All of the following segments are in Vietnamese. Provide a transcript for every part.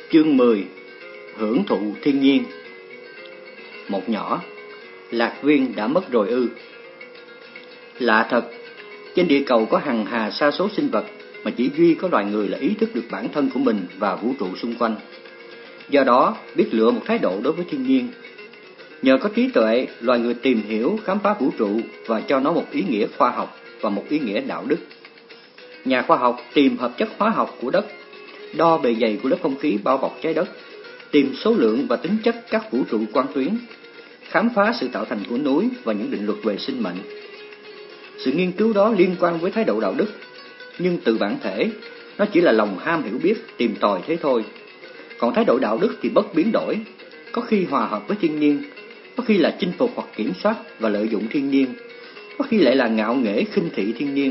Chương 10. Hưởng thụ thiên nhiên. Một nhỏ, Lạc Viên đã mất rồi ư? Lạ thật, trên địa cầu có hằng hà sa số sinh vật mà chỉ duy có loài người là ý thức được bản thân của mình và vũ trụ xung quanh. Do đó, biết lựa một thái độ đối với thiên nhiên. Nhờ có trí tuệ, loài người tìm hiểu, khám phá vũ trụ và cho nó một ý nghĩa khoa học và một ý nghĩa đạo đức. Nhà khoa học tìm hợp chất hóa học của đất, đo bề dày của lớp không khí bao bọc trái đất, tìm số lượng và tính chất các vũ trụ quang tuyến, khám phá sự tạo thành của núi và những định luật về sinh mệnh. Sự nghiên cứu đó liên quan với thái độ đạo đức, nhưng từ bản thể, nó chỉ là lòng ham hiểu biết, tìm tòi thế thôi. Còn thái độ đạo đức thì bất biến đổi, có khi hòa hợp với thiên nhiên, có khi là chinh phục hoặc kiểm soát và lợi dụng thiên nhiên, có khi lại là ngạo nghễ khinh thị thiên nhiên.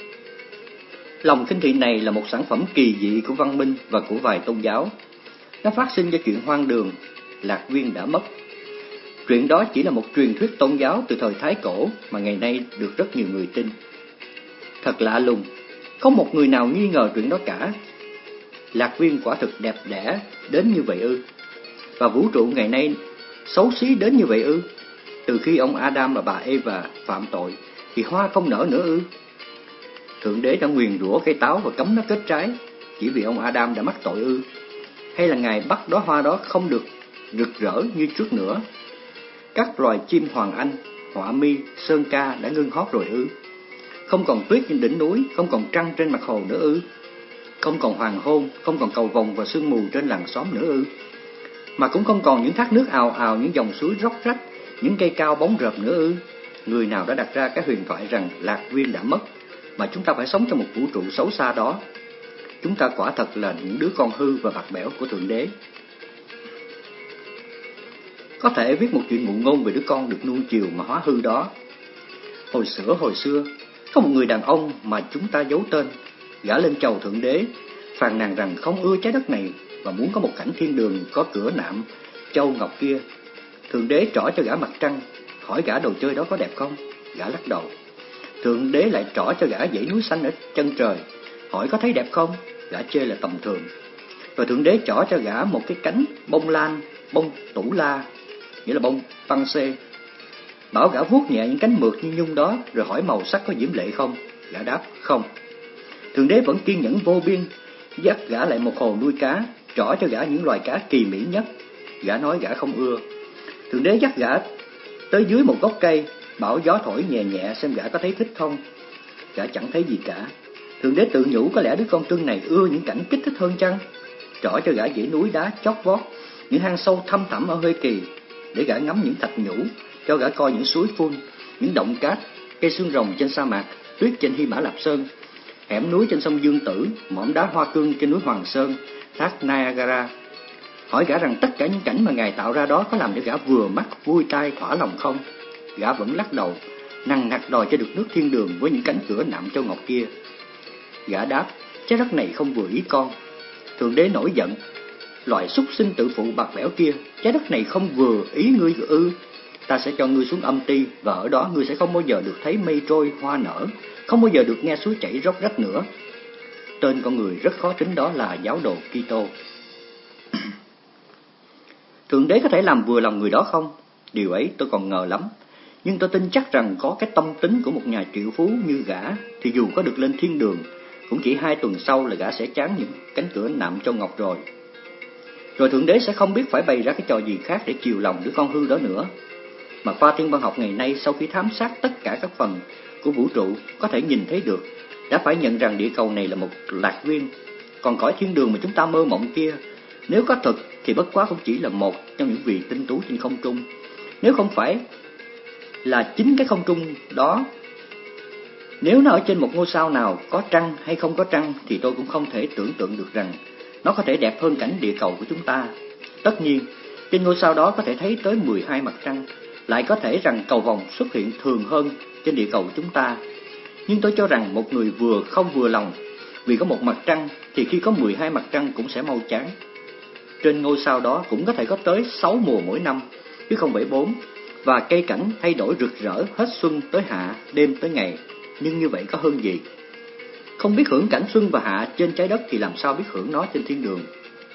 Lòng khinh thị này là một sản phẩm kỳ dị của văn minh và của vài tôn giáo. Nó phát sinh do chuyện hoang đường, Lạc Viên đã mất. Chuyện đó chỉ là một truyền thuyết tôn giáo từ thời Thái Cổ mà ngày nay được rất nhiều người tin. Thật lạ lùng, không một người nào nghi ngờ chuyện đó cả. Lạc Viên quả thực đẹp đẽ đến như vậy ư? Và vũ trụ ngày nay xấu xí đến như vậy ư? Từ khi ông Adam và bà Eva phạm tội thì hoa không nở nữa ư? Thượng đế đã nguyền rủa cây táo và cấm nó kết trái chỉ vì ông Adam đã mắc tội ư? Hay là Ngài bắt đóa hoa đó không được rực rỡ như trước nữa? Các loài chim hoàng anh, họa mi, sơn ca đã ngưng hót rồi ư? Không còn tuyết trên đỉnh núi, không còn trăng trên mặt hồ nữa ư? Không còn hoàng hôn, không còn cầu vồng và sương mù trên làng xóm nữa ư? Mà cũng không còn những thác nước ào ào, những dòng suối róc rách, những cây cao bóng rợp nữa ư? Người nào đã đặt ra cái huyền thoại rằng Lạc Viên đã mất, mà chúng ta phải sống trong một vũ trụ xấu xa đó? Chúng ta quả thật là những đứa con hư và bạc bẽo của Thượng Đế. Có thể viết một chuyện ngụ ngôn về đứa con được nuông chiều mà hóa hư đó. Hồi xưa, có một người đàn ông mà chúng ta giấu tên, gã lên chầu Thượng Đế, phàn nàn rằng không ưa trái đất này và muốn có một cảnh thiên đường có cửa nạm, châu ngọc kia. Thượng Đế trỏ cho gã mặt trăng, hỏi gã đồ chơi đó có đẹp không? Gã lắc đầu. Thượng Đế lại trỏ cho gã dãy núi xanh ở chân trời, hỏi có thấy đẹp không? Gã chê là tầm thường. Rồi Thượng Đế trỏ cho gã một cái cánh bông lan, bông tủ la, nghĩa là bông tăng xê. Bảo gã vuốt nhẹ những cánh mượt như nhung đó, rồi hỏi màu sắc có diễm lệ không? Gã đáp không. Thượng Đế vẫn kiên nhẫn vô biên, dắt gã lại một hồ nuôi cá, trỏ cho gã những loài cá kỳ mỹ nhất. Gã nói gã không ưa. Thượng Đế dắt gã tới dưới một gốc cây, bảo gió thổi nhẹ nhẹ xem gã có thấy thích không. Gã chẳng thấy gì cả. Thượng Đế tự nhủ có lẽ đứa con cưng này ưa những cảnh kích thích hơn chăng? Trỏ cho gã dãy núi đá chót vót, những hang sâu thăm thẳm ở Huế Kỳ, để gã ngắm những thạch nhũ, cho gã coi những suối phun, những động cát, cây xương rồng trên sa mạc, tuyết trên Hy Mã Lạp Sơn, hẻm núi trên sông Dương Tử, mỏm đá hoa cương trên núi Hoàng Sơn, thác Niagara. Hỏi gã rằng tất cả những cảnh mà Ngài tạo ra đó có làm để gã vừa mắt, vui tai, thỏa lòng không? Gã vẫn lắc đầu, nằng nặc đòi cho được nước thiên đường với những cánh cửa nạm châu ngọc kia. Gã đáp, trái đất này không vừa ý con. Thượng Đế nổi giận, loài súc sinh tự phụ bạc bẽo kia, trái đất này không vừa ý ngươi ư? Ta sẽ cho ngươi xuống âm ti, và ở đó ngươi sẽ không bao giờ được thấy mây trôi hoa nở, không bao giờ được nghe suối chảy róc rách nữa. Tên con người rất khó tính đó là giáo đồ Kitô. Thượng Đế có thể làm vừa lòng người đó không? Điều ấy tôi còn ngờ lắm. Nhưng tôi tin chắc rằng có cái tâm tính của một nhà triệu phú như gã, thì dù có được lên thiên đường, cũng chỉ 2 tuần sau là gã sẽ chán những cánh cửa nạm châu ngọc rồi. Rồi Thượng Đế sẽ không biết phải bày ra cái trò gì khác để chiều lòng đứa con hư đó nữa. Mà khoa thiên văn học ngày nay sau khi thám sát tất cả các phần của vũ trụ có thể nhìn thấy được, đã phải nhận rằng địa cầu này là một lạc viên. Còn cõi thiên đường mà chúng ta mơ mộng kia, nếu có thực thì bất quá cũng chỉ là một trong những vì tinh tú trên không trung. Nếu không phải là chính cái không trung đó, nếu nó ở trên một ngôi sao nào có trăng hay không có trăng, thì tôi cũng không thể tưởng tượng được rằng nó có thể đẹp hơn cảnh địa cầu của chúng ta. Tất nhiên, trên ngôi sao đó có thể thấy tới 12 mặt trăng, lại có thể rằng cầu vồng xuất hiện thường hơn trên địa cầu của chúng ta. Nhưng tôi cho rằng một người vừa không vừa lòng vì có một mặt trăng, thì khi có 12 mặt trăng cũng sẽ mau chán. Trên ngôi sao đó cũng có thể có tới 6 mùa mỗi năm, chứ không phải 4, và cây cảnh thay đổi rực rỡ hết xuân tới hạ, đêm tới ngày. Nhưng như vậy có hơn gì? Không biết hưởng cảnh xuân và hạ trên trái đất thì làm sao biết hưởng nó trên thiên đường?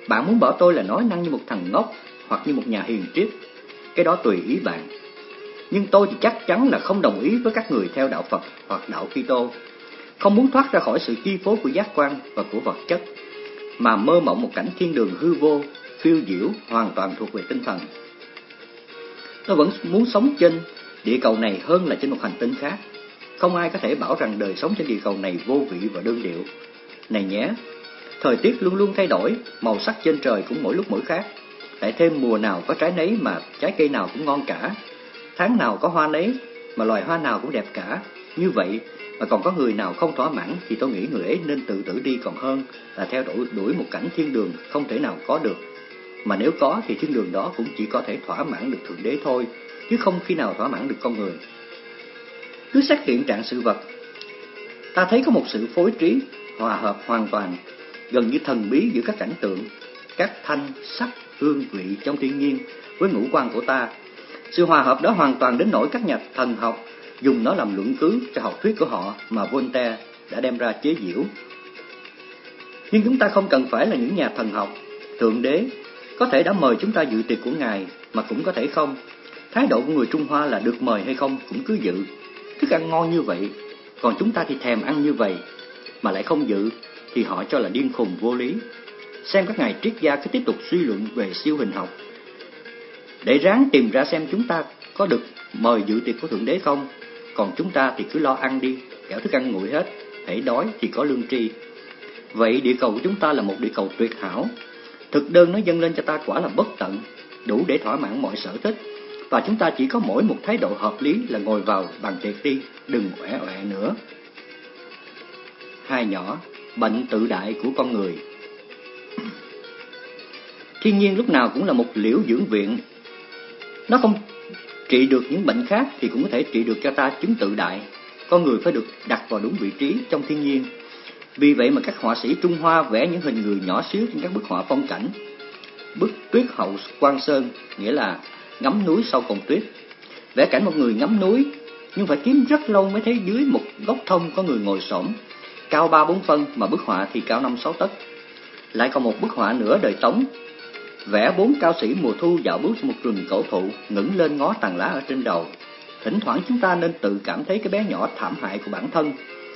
Bạn muốn bảo tôi là nói năng như một thằng ngốc hoặc như một nhà hiền triết, cái đó tùy ý bạn. Nhưng tôi thì chắc chắn là không đồng ý với các người theo đạo Phật hoặc đạo Kitô, không muốn thoát ra khỏi sự chi phối của giác quan và của vật chất, mà mơ mộng một cảnh thiên đường hư vô, phiêu diễu, hoàn toàn thuộc về tinh thần. Tôi vẫn muốn sống trên địa cầu này hơn là trên một hành tinh khác. Không ai có thể bảo rằng đời sống trên địa cầu này vô vị và đơn điệu. Này nhé, thời tiết luôn luôn thay đổi, màu sắc trên trời cũng mỗi lúc mỗi khác. Lại thêm mùa nào có trái nấy mà trái cây nào cũng ngon cả. Tháng nào có hoa nấy mà loài hoa nào cũng đẹp cả. Như vậy mà còn có người nào không thỏa mãn thì tôi nghĩ người ấy nên tự tử đi còn hơn là theo đuổi một cảnh thiên đường không thể nào có được. Mà nếu có thì thiên đường đó cũng chỉ có thể thỏa mãn được Thượng Đế thôi, chứ không khi nào thỏa mãn được con người. Cứ xét hiện trạng sự vật, ta thấy có một sự phối trí, hòa hợp hoàn toàn, gần như thần bí giữa các cảnh tượng, các thanh, sắc, hương vị trong thiên nhiên với ngũ quan của ta. Sự hòa hợp đó hoàn toàn đến nỗi các nhà thần học dùng nó làm luận cứ cho học thuyết của họ mà Voltaire đã đem ra chế giễu. Nhưng chúng ta không cần phải là những nhà thần học. Thượng Đế có thể đã mời chúng ta dự tiệc của Ngài, mà cũng có thể không. Thái độ của người Trung Hoa là được mời hay không cũng cứ dự. Thức ăn ngon như vậy, còn chúng ta thì thèm ăn như vậy, mà lại không dự, thì họ cho là điên khùng vô lý. Xem các ngài triết gia cứ tiếp tục suy luận về siêu hình học, để ráng tìm ra xem chúng ta có được mời dự tiệc của Thượng Đế không. Còn chúng ta thì cứ lo ăn đi, kẻo thức ăn nguội hết, hễ đói thì có lương tri. Vậy địa cầu của chúng ta là một địa cầu tuyệt hảo. Thực đơn nó dâng lên cho ta quả là bất tận, đủ để thỏa mãn mọi sở thích. Và chúng ta chỉ có mỗi một thái độ hợp lý là ngồi vào bàn tiệc đi, đừng oẻ oẻ nữa. Hai nhỏ, bệnh tự đại của con người. Thiên nhiên lúc nào cũng là một liễu dưỡng viện. Nó không trị được những bệnh khác thì cũng có thể trị được cho ta chứng tự đại. Con người phải được đặt vào đúng vị trí trong thiên nhiên. Vì vậy mà các họa sĩ Trung Hoa vẽ những hình người nhỏ xíu trên các bức họa phong cảnh. Bức Tuyết Hậu Quang Sơn, nghĩa là ngắm núi sau cồn tuyết. Vẽ cảnh một người ngắm núi, nhưng phải kiếm rất lâu mới thấy dưới một gốc thông có người ngồi xổm, cao 3-4 phân mà bức họa thì cao 5-6 tấc. Lại còn một bức họa nữa đời Tống, vẽ 4 cao sĩ mùa thu dạo bước trong một rừng cổ thụ, ngẩng lên ngó tàn lá ở trên đầu. Thỉnh thoảng chúng ta nên tự cảm thấy cái bé nhỏ thảm hại của bản thân.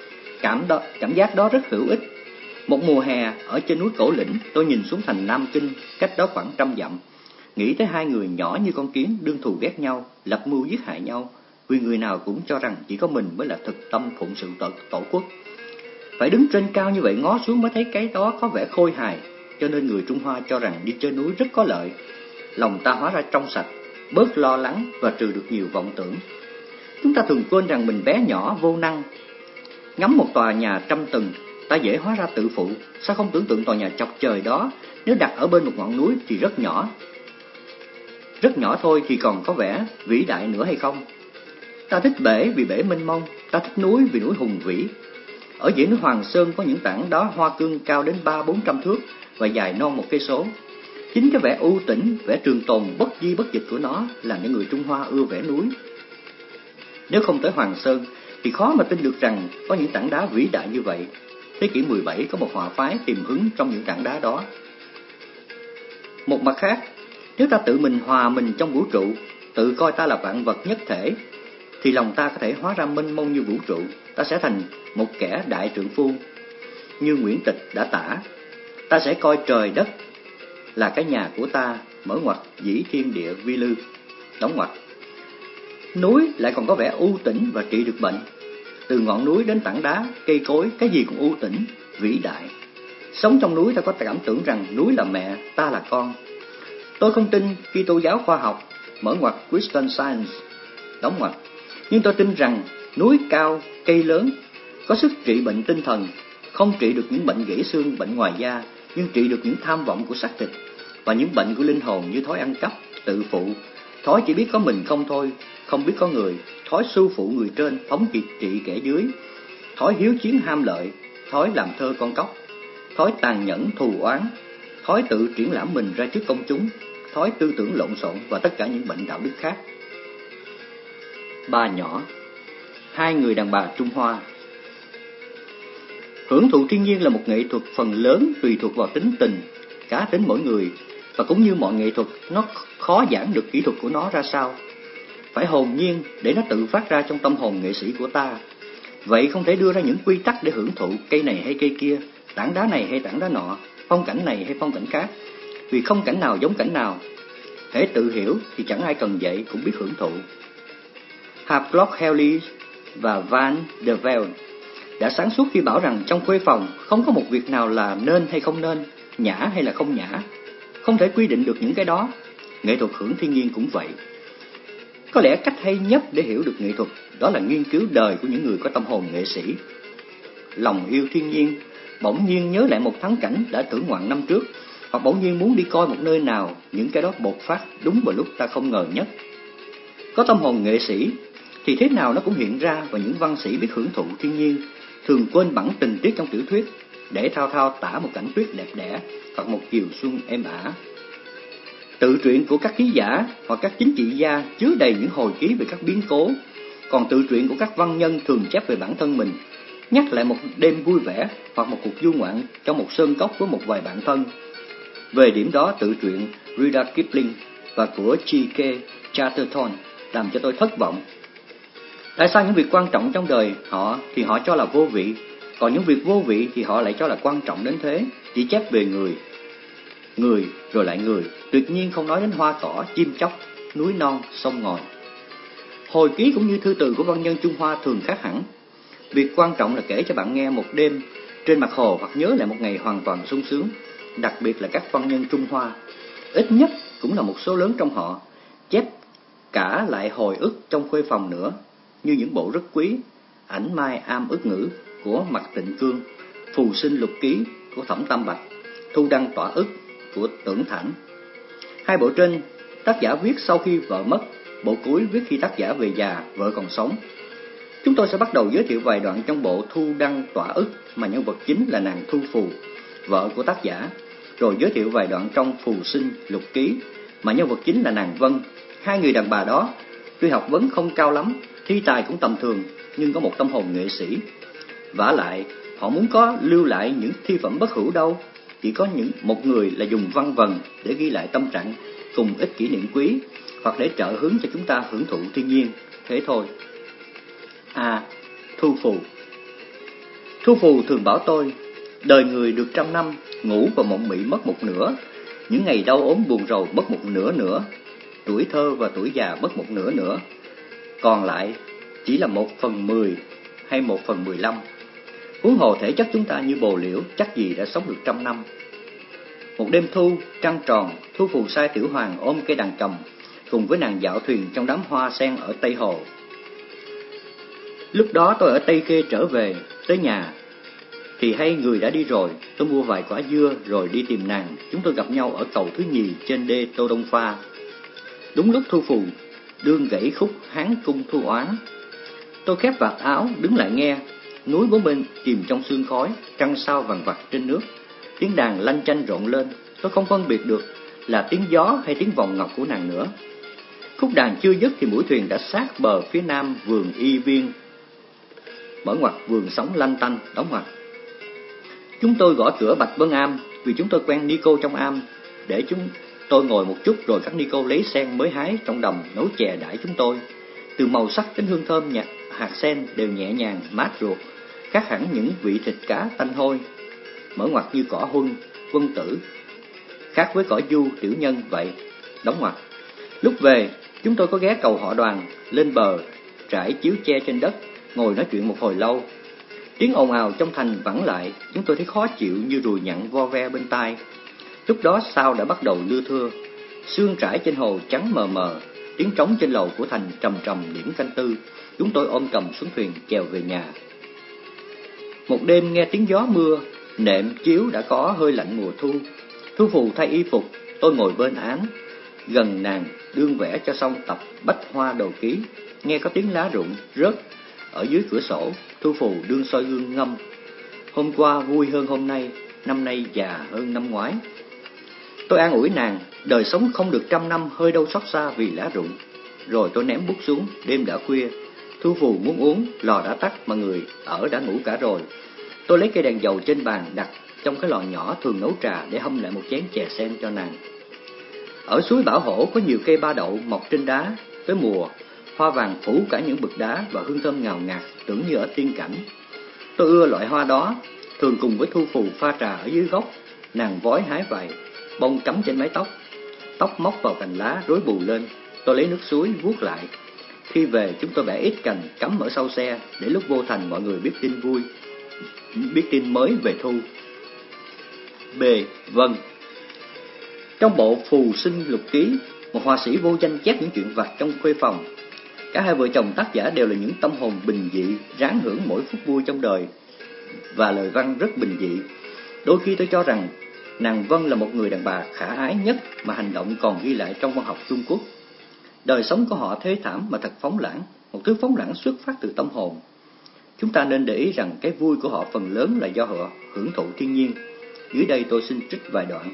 Cảm giác đó rất hữu ích. Một mùa hè ở trên núi Cổ Lĩnh, tôi nhìn xuống thành Nam Kinh, cách đó khoảng 100 dặm, nghĩ tới hai người nhỏ như con kiến đương thù ghét nhau, lập mưu giết hại nhau, vì người nào cũng cho rằng chỉ có mình mới là thực tâm phụng sự tổ quốc. Phải đứng trên cao như vậy ngó xuống mới thấy cái đó có vẻ khôi hài, cho nên người Trung Hoa cho rằng đi chơi núi rất có lợi. Lòng ta hóa ra trong sạch, bớt lo lắng và trừ được nhiều vọng tưởng. Chúng ta thường quên rằng mình bé nhỏ vô năng. Ngắm một tòa nhà 100 tầng, ta dễ hóa ra tự phụ. Sao không tưởng tượng tòa nhà chọc trời đó nếu đặt ở bên một ngọn núi thì rất nhỏ. Rất nhỏ thôi thì còn có vẻ vĩ đại nữa hay không? Ta thích bể vì bể mênh mông, ta thích núi vì núi hùng vĩ. Ở dãy núi Hoàng Sơn có những tảng đá hoa cương cao đến 300-400 thước và dài non 1 cây số. Chính cái vẻ u tĩnh, vẻ trường tồn bất di bất dịch của nó làm những người Trung Hoa ưa vẽ núi. Nếu không tới Hoàng Sơn thì khó mà tin được rằng có những tảng đá vĩ đại như vậy. Thế kỷ 17 có một họa phái tìm hứng trong những tảng đá đó. Một mặt khác, nếu ta tự mình hòa mình trong vũ trụ, tự coi ta là vạn vật nhất thể, thì lòng ta có thể hóa ra mênh mông như vũ trụ. Ta sẽ thành một kẻ đại trượng phu. Như Nguyễn Tịch đã tả, ta sẽ coi trời đất là cái nhà của ta, mở ngoặt dĩ thiên địa vi lư, đóng ngoặt. Núi lại còn có vẻ u tĩnh và trị được bệnh. Từ ngọn núi đến tảng đá, cây cối, cái gì cũng u tĩnh, vĩ đại. Sống trong núi ta có cảm tưởng rằng núi là mẹ, ta là con. Tôi không tin Kitô giáo khoa học, mở ngoặt Christian Science, đóng ngoặt. Nhưng tôi tin rằng núi cao, cây lớn có sức trị bệnh tinh thần, không trị được những bệnh gãy xương, bệnh ngoài da, nhưng trị được những tham vọng của xác thịt và những bệnh của linh hồn như thói ăn cắp, tự phụ, thói chỉ biết có mình không thôi, không biết có người, thói su phụ người trên, phóng trị kẻ dưới, thói hiếu chiến ham lợi, thói làm thơ con cóc, thói tàn nhẫn thù oán, thói tự triển lãm mình ra trước công chúng, thói tư tưởng lộn xộn và tất cả những bệnh đạo đức khác. Ba nhỏ, hai người đàn bà Trung Hoa. Hưởng thụ thiên nhiên là một nghệ thuật phần lớn tùy thuộc vào tính tình, cá tính mỗi người, và cũng như mọi nghệ thuật, nó khó giảng được kỹ thuật của nó ra sao. Phải hồn nhiên để nó tự phát ra trong tâm hồn nghệ sĩ của ta. Vậy không thể đưa ra những quy tắc để hưởng thụ cây này hay cây kia, tảng đá này hay tảng đá nọ, phong cảnh này hay phong cảnh khác, vì không cảnh nào giống cảnh nào. Hễ tự hiểu thì chẳng ai cần dạy cũng biết hưởng thụ. Havelock Ellis và Van der Velde đã sáng suốt khi bảo rằng trong khuê phòng không có một việc nào là nên hay không nên, nhã hay là không nhã. Không thể quy định được những cái đó. Nghệ thuật hưởng thiên nhiên cũng vậy. Có lẽ cách hay nhất để hiểu được nghệ thuật đó là nghiên cứu đời của những người có tâm hồn nghệ sĩ. Lòng yêu thiên nhiên, bỗng nhiên nhớ lại một thắng cảnh đã thưởng ngoạn năm trước, hoặc bỗng nhiên muốn đi coi một nơi nào, những cái đó bột phát đúng vào lúc ta không ngờ nhất. Có tâm hồn nghệ sĩ thì thế nào nó cũng hiện ra, và những văn sĩ biết hưởng thụ thiên nhiên thường quên bẵng tình tiết trong tiểu thuyết để thao thao tả một cảnh tuyết đẹp đẽ hoặc một chiều xuân êm ả. Tự truyện của các ký giả hoặc các chính trị gia chứa đầy những hồi ký về các biến cố, còn tự truyện của các văn nhân thường chép về bản thân mình, nhắc lại một đêm vui vẻ hoặc một cuộc du ngoạn trong một sơn cốc với một vài bạn thân. Về điểm đó, tự truyện Rudyard Kipling và của G.K. Chesterton làm cho tôi thất vọng. Tại sao những việc quan trọng trong đời họ thì họ cho là vô vị, còn những việc vô vị thì họ lại cho là quan trọng đến thế, chỉ chép về người rồi lại người, tuyệt nhiên không nói đến hoa cỏ, chim chóc, núi non, sông ngòi. Hồi ký cũng như thư từ của văn nhân Trung Hoa thường khác hẳn. Việc quan trọng là kể cho bạn nghe một đêm trên mặt hồ hoặc nhớ lại một ngày hoàn toàn sung sướng. Đặc biệt là các văn nhân Trung Hoa, ít nhất cũng là một số lớn trong họ, chép cả lại hồi ức trong khuê phòng nữa, như những bộ rất quý: Ảnh Mai Am Ức Ngữ của Mạc Tịnh Cương, Phù Sinh Lục Ký của Thẩm Tam Bạch, Thu Đăng Tỏa Ức của Tưởng Thản. Hai bộ trên tác giả viết sau khi vợ mất, bộ cuối viết khi tác giả về già, vợ còn sống. Chúng tôi sẽ bắt đầu giới thiệu vài đoạn trong bộ Thu Đăng Tỏa Ức mà nhân vật chính là nàng Thu Phù, vợ của tác giả, rồi giới thiệu vài đoạn trong Phù Sinh Lục Ký mà nhân vật chính là nàng Vân. Hai người đàn bà đó tuy học vấn không cao lắm, thi tài cũng tầm thường, nhưng có một tâm hồn nghệ sĩ. Vả lại, họ muốn có lưu lại những thi phẩm bất hữu đâu, chỉ có một người là dùng văn vần để ghi lại tâm trạng cùng ít kỷ niệm quý, hoặc để trợ hứng cho chúng ta hưởng thụ thiên nhiên, thế thôi. Thu Phù. Thu Phù thường bảo tôi, đời người được 100 năm, ngủ và mộng mị mất một nửa, những ngày đau ốm buồn rầu mất một nửa nữa, tuổi thơ và tuổi già mất một nửa nữa, còn lại chỉ là 1/10 hay 1/15. Huống hồ thể chất chúng ta như bồ liễu, chắc gì đã sống được 100 năm. Một đêm thu, trăng tròn, Thu Phù sai Tiểu Hoàng ôm cây đàn cầm, cùng với nàng dạo thuyền trong đám hoa sen ở Tây Hồ. Lúc đó tôi ở Tây Khê trở về, tới nhà thì hay người đã đi rồi. Tôi mua vài quả dưa rồi đi tìm nàng. Chúng tôi gặp nhau ở cầu thứ nhì trên đê Tô Đông Pha. Đúng lúc Thu Phù đương gãy khúc Hán Cung Thu Oán. Tôi khép vạt áo đứng lại nghe. Núi bốn bên chìm trong sương khói, trăng sao vằn vặt trên nước. Tiếng đàn lanh chanh rộn lên. Tôi không phân biệt được là tiếng gió hay tiếng vòng ngọc của nàng nữa. Khúc đàn chưa dứt thì mũi thuyền đã sát bờ phía nam vườn Y Viên, mở ngoặt vườn sống lanh tanh, đóng ngoặt. Chúng tôi gõ cửa Bạch Vân Am, vì chúng tôi quen ni cô trong am, để chúng tôi ngồi một chút, rồi các ni cô lấy sen mới hái trong đồng nấu chè đãi chúng tôi. Từ màu sắc đến hương thơm hạt sen đều nhẹ nhàng, mát ruột, khác hẳn những vị thịt cá tanh hôi, mở ngoặt như cỏ huân, quân tử, khác với cỏ du, tiểu nhân vậy, đóng ngoặt. Lúc về, chúng tôi có ghé cầu họ Đoàn, lên bờ, trải chiếu tre trên đất, ngồi nói chuyện một hồi lâu. Tiếng ồn ào trong thành vẳng lại, chúng tôi thấy khó chịu như ruồi nhặn vo ve bên tai. Lúc đó sao đã bắt đầu lưa thưa, sương trải trên hồ trắng mờ mờ, tiếng trống trên lầu của thành trầm trầm điểm canh tư. Chúng tôi ôm cầm xuống thuyền chèo về nhà. Một đêm nghe tiếng gió mưa, nệm chiếu đã có hơi lạnh mùa thu. Thu Phù thay y phục, tôi ngồi bên án, gần nàng đương vẽ cho xong tập Bách Hoa Đồ Ký. Nghe có tiếng lá rụng rớt ở dưới cửa sổ. Thu Phù đương soi gương ngâm, hôm qua vui hơn hôm nay, năm nay già hơn năm ngoái. Tôi an ủi nàng, đời sống không được 100 năm, hơi đâu xót xa vì lá rụng. Rồi tôi ném bút xuống. Đêm đã khuya, Thu Phù muốn uống, lò đã tắt mà người ở đã ngủ cả rồi. Tôi lấy cây đèn dầu trên bàn đặt trong cái lò nhỏ thường nấu trà để hâm lại một chén chè sen cho nàng. Ở suối Bảo Hổ có nhiều cây ba đậu mọc trên đá, tới mùa, hoa vàng phủ cả những bực đá và hương thơm ngào ngạt tưởng như ở tiên cảnh. Tôi ưa loại hoa đó, thường cùng với Thu Phù pha trà ở dưới gốc, nàng vói hái vài bông cắm trên mái tóc, tóc móc vào cành lá rối bù lên, tôi lấy nước suối vuốt lại. Khi về chúng tôi bẻ ít cành cắm ở sau xe để lúc vô thành mọi người biết tin mới về Thu. B. Vân. Trong bộ Phù Sinh Lục Ký, một họa sĩ vô danh chép những chuyện vặt trong khuê phòng. Cả hai vợ chồng tác giả đều là những tâm hồn bình dị, ráng hưởng mỗi phút vui trong đời, và lời văn rất bình dị. Đôi khi tôi cho rằng nàng Vân là một người đàn bà khả ái nhất mà hành động còn ghi lại trong văn học Trung Quốc. Đời sống của họ thê thảm mà thật phóng lãng, một thứ phóng lãng xuất phát từ tâm hồn. Chúng ta nên để ý rằng cái vui của họ phần lớn là do họ hưởng thụ thiên nhiên. Dưới đây tôi xin trích vài đoạn.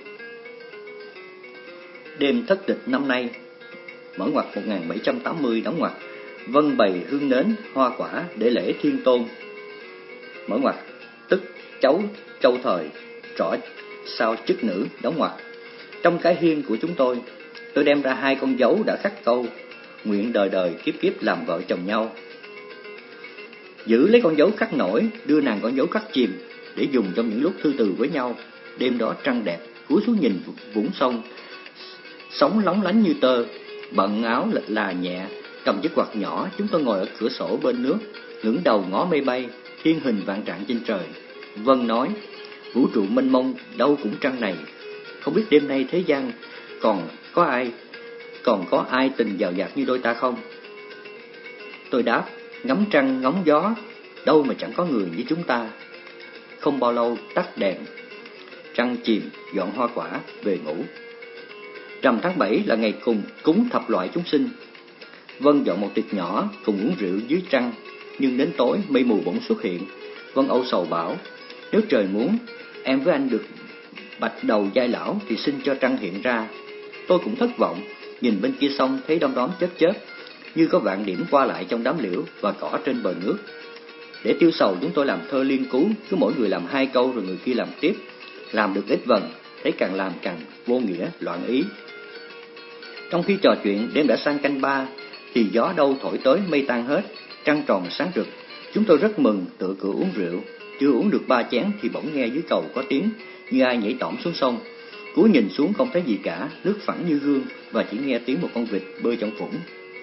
Đêm thất tịch năm nay, mở ngoặc 1780 đóng ngoặc, Vân bày hương nến, hoa quả để lễ Thiên Tôn. Mở ngoặc, tức cháu Châu Thời, trỏ sao chức nữ, đóng ngoặc. Trong cái hiên của chúng tôi đem ra 2 con dấu đã khắc câu nguyện đời đời kiếp kiếp làm vợ chồng nhau. Giữ lấy con dấu khắc nổi, đưa nàng con dấu khắc chìm để dùng trong những lúc thư từ với nhau. Đêm đó trăng đẹp, cúi xuống nhìn vũng sông, sóng lóng lánh như tơ. Bận áo lệch là nhẹ, cầm chiếc quạt nhỏ, chúng tôi ngồi ở cửa sổ bên nước, ngẩng đầu ngó mây bay, thiên hình vạn trạng trên trời. Vân nói, vũ trụ mênh mông đâu cũng trăng này, không biết đêm nay thế gian còn có ai tình dào dạt như đôi ta không? Tôi đáp, ngắm trăng ngóng gió, đâu mà chẳng có người như chúng ta. Không bao lâu tắt đèn, trăng chìm, dọn hoa quả, về ngủ. Rằm tháng 7 là ngày cùng cúng thập loại chúng sinh. Vân dọn một tiệc nhỏ cùng uống rượu dưới trăng, nhưng đến tối mây mù bỗng xuất hiện. Vân âu sầu bảo, nếu trời muốn, em với anh được bạch đầu giai lão thì xin cho trăng hiện ra. Tôi cũng thất vọng, nhìn bên kia sông thấy đom đóm chớp chớp, như có vạn điểm qua lại trong đám liễu và cỏ trên bờ nước. Để tiêu sầu chúng tôi làm thơ liên cú, cứ mỗi người làm 2 câu rồi người kia làm tiếp. Làm được ít vần, thấy càng làm càng vô nghĩa, loạn ý. Trong khi trò chuyện, đêm đã sang canh 3, thì gió đâu thổi tới mây tan hết, trăng tròn sáng rực. Chúng tôi rất mừng, tựa cửa uống rượu. Chưa uống được 3 chén thì bỗng nghe dưới cầu có tiếng như ai nhảy tõm xuống sông. Cúi nhìn xuống không thấy gì cả, nước phẳng như gương, và chỉ nghe tiếng một con vịt bơi trong vũng.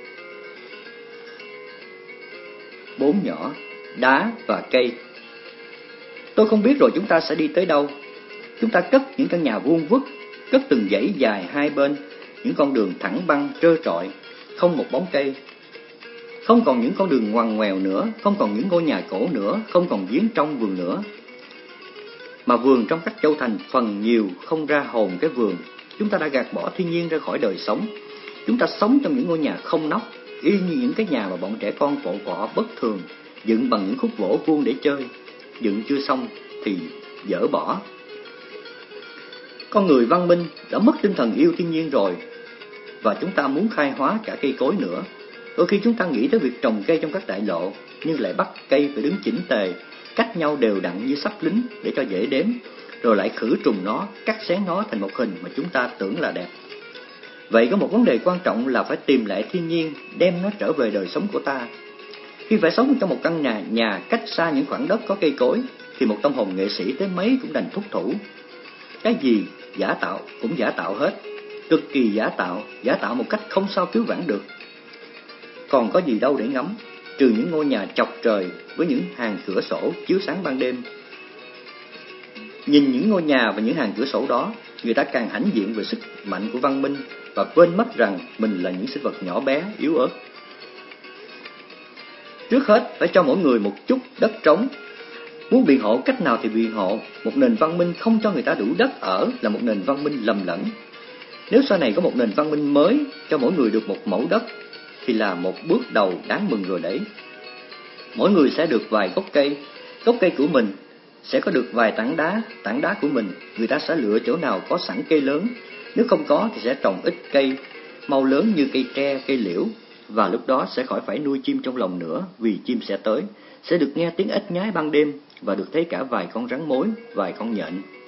4 nhỏ, đá và cây. Tôi không biết rồi chúng ta sẽ đi tới đâu. Chúng ta cất những căn nhà vuông vức, cất từng dãy dài hai bên, những con đường thẳng băng trơ trọi, không một bóng cây. Không còn những con đường ngoằn ngoèo nữa, không còn những ngôi nhà cổ nữa, không còn giếng trong vườn nữa. Mà vườn trong các châu thành phần nhiều không ra hồn cái vườn. Chúng ta đã gạt bỏ thiên nhiên ra khỏi đời sống. Chúng ta sống trong những ngôi nhà không nóc, y như những cái nhà mà bọn trẻ con vỗ võ bất thường, dựng bằng những khúc gỗ vuông để chơi. Dựng chưa xong thì dỡ bỏ. Con người văn minh đã mất tinh thần yêu thiên nhiên rồi, và chúng ta muốn khai hóa cả cây cối nữa. Đôi khi chúng ta nghĩ tới việc trồng cây trong các đại lộ, nhưng lại bắt cây phải đứng chỉnh tề, cách nhau đều đặn như sắp lính để cho dễ đếm, rồi lại khử trùng nó, cắt xén nó thành một hình mà chúng ta tưởng là đẹp. Vậy có một vấn đề quan trọng là phải tìm lại thiên nhiên, đem nó trở về đời sống của ta. Khi phải sống trong một căn nhà cách xa những khoảng đất có cây cối, thì một tâm hồn nghệ sĩ tới mấy cũng đành thúc thủ. Cái gì giả tạo cũng giả tạo hết, cực kỳ giả tạo một cách không sao cứu vãn được. Còn có gì đâu để ngắm, trừ những ngôi nhà chọc trời với những hàng cửa sổ chiếu sáng ban đêm. Nhìn những ngôi nhà và những hàng cửa sổ đó, người ta càng hãnh diện về sức mạnh của văn minh và quên mất rằng mình là những sinh vật nhỏ bé, yếu ớt. Trước hết, phải cho mỗi người một chút đất trống. Muốn biện hộ cách nào thì biện hộ. Một nền văn minh không cho người ta đủ đất ở là một nền văn minh lầm lẫn. Nếu sau này có một nền văn minh mới cho mỗi người được một mẫu đất, thì là một bước đầu đáng mừng rồi đấy. Mỗi người sẽ được vài gốc cây của mình sẽ có được vài tảng đá của mình. Người ta sẽ lựa chỗ nào có sẵn cây lớn, nếu không có thì sẽ trồng ít cây mau lớn như cây tre, cây liễu. Và lúc đó sẽ khỏi phải nuôi chim trong lòng nữa, vì chim sẽ tới, sẽ được nghe tiếng ếch nhái ban đêm và được thấy cả vài con rắn mối, vài con nhện.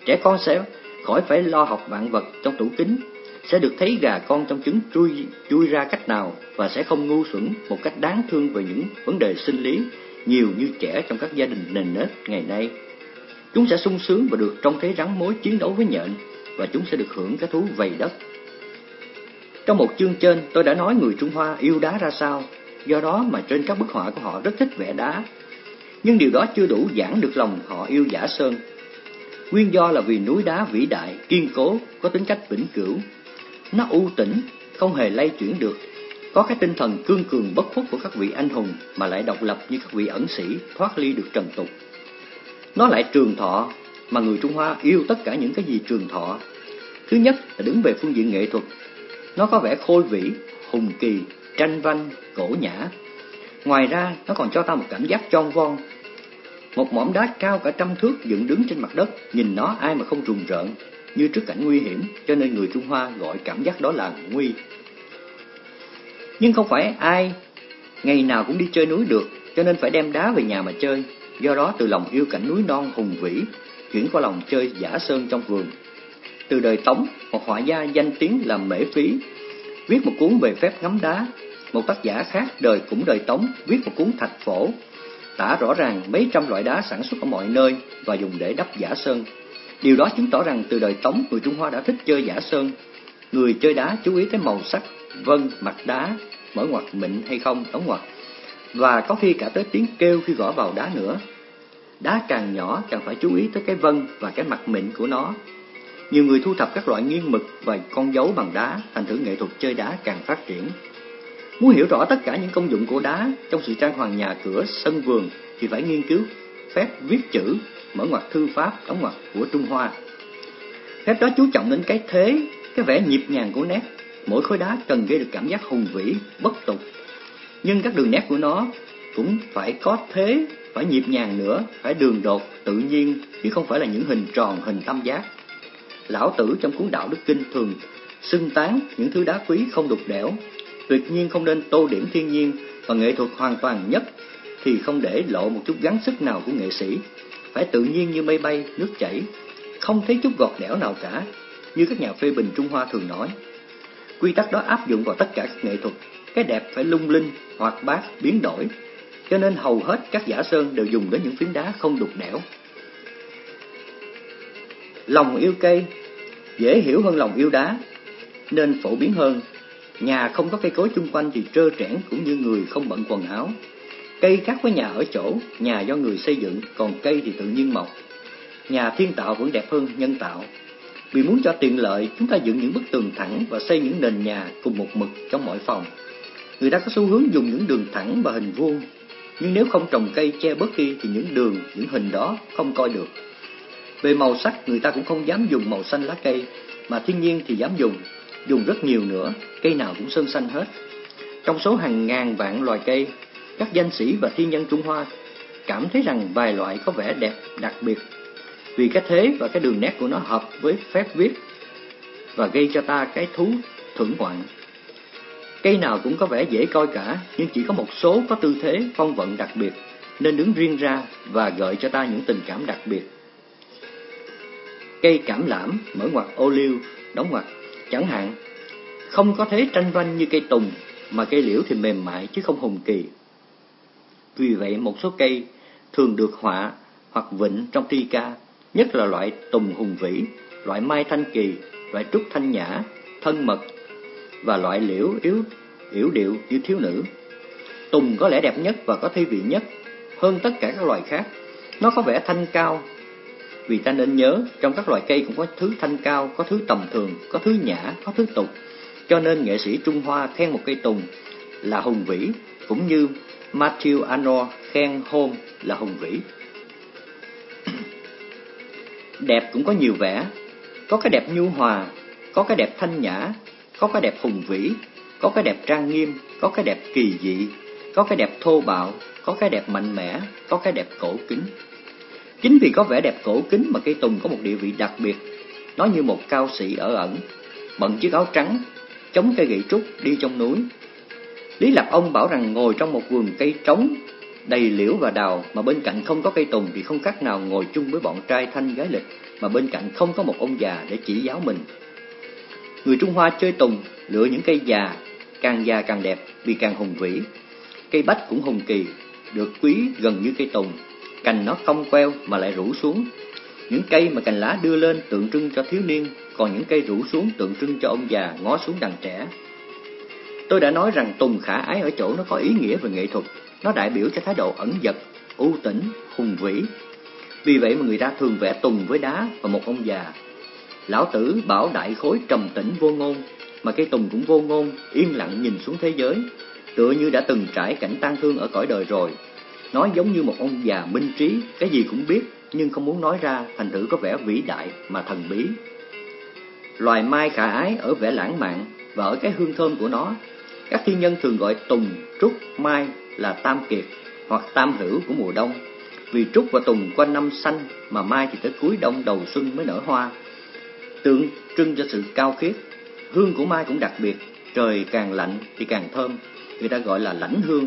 Trẻ con sẽ khỏi phải lo học vạn vật trong tủ kính, sẽ được thấy gà con trong trứng chui ra cách nào, và sẽ không ngu xuẩn một cách đáng thương về những vấn đề sinh lý nhiều như trẻ trong các gia đình nền nếp ngày nay. Chúng sẽ sung sướng và được trông thấy rắn mối chiến đấu với nhện, và chúng sẽ được hưởng cái thú vầy đất. Trong một chương trên, tôi đã nói người Trung Hoa yêu đá ra sao, do đó mà trên các bức họa của họ rất thích vẽ đá. Nhưng điều đó chưa đủ giãn được lòng họ yêu Giả Sơn. Nguyên do là vì núi đá vĩ đại, kiên cố, có tính cách vĩnh cửu. Nó u tĩnh, không hề lay chuyển được, có cái tinh thần cương cường bất khuất của các vị anh hùng mà lại độc lập như các vị ẩn sĩ thoát ly được trần tục. Nó lại trường thọ, mà người Trung Hoa yêu tất cả những cái gì trường thọ. Thứ nhất là đứng về phương diện nghệ thuật. Nó có vẻ khôi vĩ, hùng kỳ, tranh vanh, cổ nhã. Ngoài ra, nó còn cho ta một cảm giác chon von. Một mỏm đá cao cả 100 thước dựng đứng trên mặt đất, nhìn nó ai mà không rùng rợn, như trước cảnh nguy hiểm, cho nên người Trung Hoa gọi cảm giác đó là nguy. Nhưng không phải ai ngày nào cũng đi chơi núi được, cho nên phải đem đá về nhà mà chơi. Do đó từ lòng yêu cảnh núi non hùng vĩ, chuyển qua lòng chơi Giả Sơn trong vườn. Từ đời Tống, một họa gia danh tiếng là Mễ Phí viết một cuốn về phép ngắm đá. Một tác giả khác cũng đời Tống viết một cuốn Thạch Phổ, tả rõ ràng mấy trăm loại đá sản xuất ở mọi nơi và dùng để đắp Giả Sơn. Điều đó chứng tỏ rằng từ đời Tống, người Trung Hoa đã thích chơi Giả Sơn. Người chơi đá chú ý tới màu sắc, vân, mặt đá, mở ngoặt mịn hay không, đóng ngoặt, và có khi cả tới tiếng kêu khi gõ vào đá nữa. Đá càng nhỏ càng phải chú ý tới cái vân và cái mặt mịn của nó. Nhiều người thu thập các loại nghiêng mực và con dấu bằng đá, thành thử nghệ thuật chơi đá càng phát triển. Muốn hiểu rõ tất cả những công dụng của đá trong sự trang hoàng nhà cửa, sân vườn thì phải nghiên cứu phép viết chữ, mở ngoặt thư pháp, đóng ngoặt của Trung Hoa. Phép đó chú trọng đến cái thế, cái vẻ nhịp nhàng của nét. Mỗi khối đá cần gây được cảm giác hùng vĩ, bất tục. Nhưng các đường nét của nó cũng phải có thế, phải nhịp nhàng nữa, phải đường đột, tự nhiên, chứ không phải là những hình tròn, hình tam giác. Lão Tử trong cuốn Đạo Đức Kinh thường xưng tán những thứ đá quý không đục đẽo, tuyệt nhiên không nên tô điểm thiên nhiên, và nghệ thuật hoàn toàn nhất thì không để lộ một chút gắng sức nào của nghệ sĩ, phải tự nhiên như mây bay, nước chảy, không thấy chút gọt đẽo nào cả, như các nhà phê bình Trung Hoa thường nói. Quy tắc đó áp dụng vào tất cả các nghệ thuật, cái đẹp phải lung linh, hoạt bát, biến đổi, cho nên hầu hết các Giả Sơn đều dùng đến những phiến đá không đục đẽo. Lòng yêu cây dễ hiểu hơn lòng yêu đá, nên phổ biến hơn. Nhà không có cây cối chung quanh thì trơ trẽn cũng như người không bận quần áo. Cây khác với nhà ở chỗ, nhà do người xây dựng, còn cây thì tự nhiên mọc. Nhà thiên tạo vẫn đẹp hơn nhân tạo. Vì muốn cho tiện lợi, chúng ta dựng những bức tường thẳng và xây những nền nhà cùng một mực trong mọi phòng. Người ta có xu hướng dùng những đường thẳng và hình vuông, nhưng nếu không trồng cây che bớt đi thì những đường, những hình đó không coi được. Về màu sắc, người ta cũng không dám dùng màu xanh lá cây, mà thiên nhiên thì dám dùng rất nhiều nữa, cây nào cũng sơn xanh hết. Trong số hàng ngàn vạn loài cây, các danh sĩ và thi nhân Trung Hoa cảm thấy rằng vài loại có vẻ đẹp đặc biệt, vì cái thế và cái đường nét của nó hợp với phép viết và gây cho ta cái thú thưởng ngoạn. Cây nào cũng có vẻ dễ coi cả, nhưng chỉ có một số có tư thế, phong vận đặc biệt, nên đứng riêng ra và gợi cho ta những tình cảm đặc biệt. Cây cảm lãm, mở ngoặt ô liu, đóng ngoặt, chẳng hạn, không có thế tranh vanh như cây tùng, mà cây liễu thì mềm mại chứ không hùng kỳ. Vì vậy một số cây thường được họa hoặc vịnh trong tri ca, nhất là loại tùng hùng vĩ, loại mai thanh kỳ, loại trúc thanh nhã, thân mật, và loại liễu yểu điệu như thiếu nữ. Tùng có lẽ đẹp nhất và có thi vị nhất hơn tất cả các loài khác. Nó có vẻ thanh cao, vì ta nên nhớ trong các loài cây cũng có thứ thanh cao, có thứ tầm thường, có thứ nhã, có thứ tục. Cho nên nghệ sĩ Trung Hoa khen một cây tùng là hùng vĩ, cũng như Matthew Arnold khen Home là hùng vĩ. Đẹp cũng có nhiều vẻ, có cái đẹp nhu hòa, có cái đẹp thanh nhã, có cái đẹp hùng vĩ, có cái đẹp trang nghiêm, có cái đẹp kỳ dị, có cái đẹp thô bạo, có cái đẹp mạnh mẽ, có cái đẹp cổ kính. Chính vì có vẻ đẹp cổ kính mà cây tùng có một địa vị đặc biệt. Nó như một cao sĩ ở ẩn, bận chiếc áo trắng, chống cây gậy trúc đi trong núi. Lý Lạc Ông bảo rằng ngồi trong một vườn cây trống đầy liễu và đào, mà bên cạnh không có cây tùng thì không khác nào ngồi chung với bọn trai thanh gái lịch, mà bên cạnh không có một ông già để chỉ giáo mình. Người Trung Hoa chơi tùng, lựa những cây già càng đẹp vì càng hùng vĩ. Cây bách cũng hùng kỳ, được quý gần như cây tùng, cành nó cong queo mà lại rủ xuống. Những cây mà cành lá đưa lên tượng trưng cho thiếu niên, còn những cây rủ xuống tượng trưng cho ông già ngó xuống đàn trẻ. Tôi đã nói rằng tùng khả ái ở chỗ nó có ý nghĩa về nghệ thuật, nó đại biểu cho thái độ ẩn dật, u tĩnh, hùng vĩ. Vì vậy mà người ta thường vẽ tùng với đá và một ông già. Lão Tử bảo đại khối trầm tĩnh vô ngôn, mà cây tùng cũng vô ngôn, yên lặng nhìn xuống thế giới, tựa như đã từng trải cảnh tang thương ở cõi đời rồi. Nói giống như một ông già minh trí, cái gì cũng biết nhưng không muốn nói ra, thành thử có vẻ vĩ đại mà thần bí. Loài mai khả ái ở vẻ lãng mạn và ở cái hương thơm của nó. Các thiên nhân thường gọi tùng, trúc, mai là tam kiệt hoặc tam hữu của mùa đông, vì trúc và tùng quanh năm xanh, mà mai thì tới cuối đông đầu xuân mới nở hoa, tượng trưng cho sự cao khiết. Hương của mai cũng đặc biệt, trời càng lạnh thì càng thơm, người ta gọi là lãnh hương.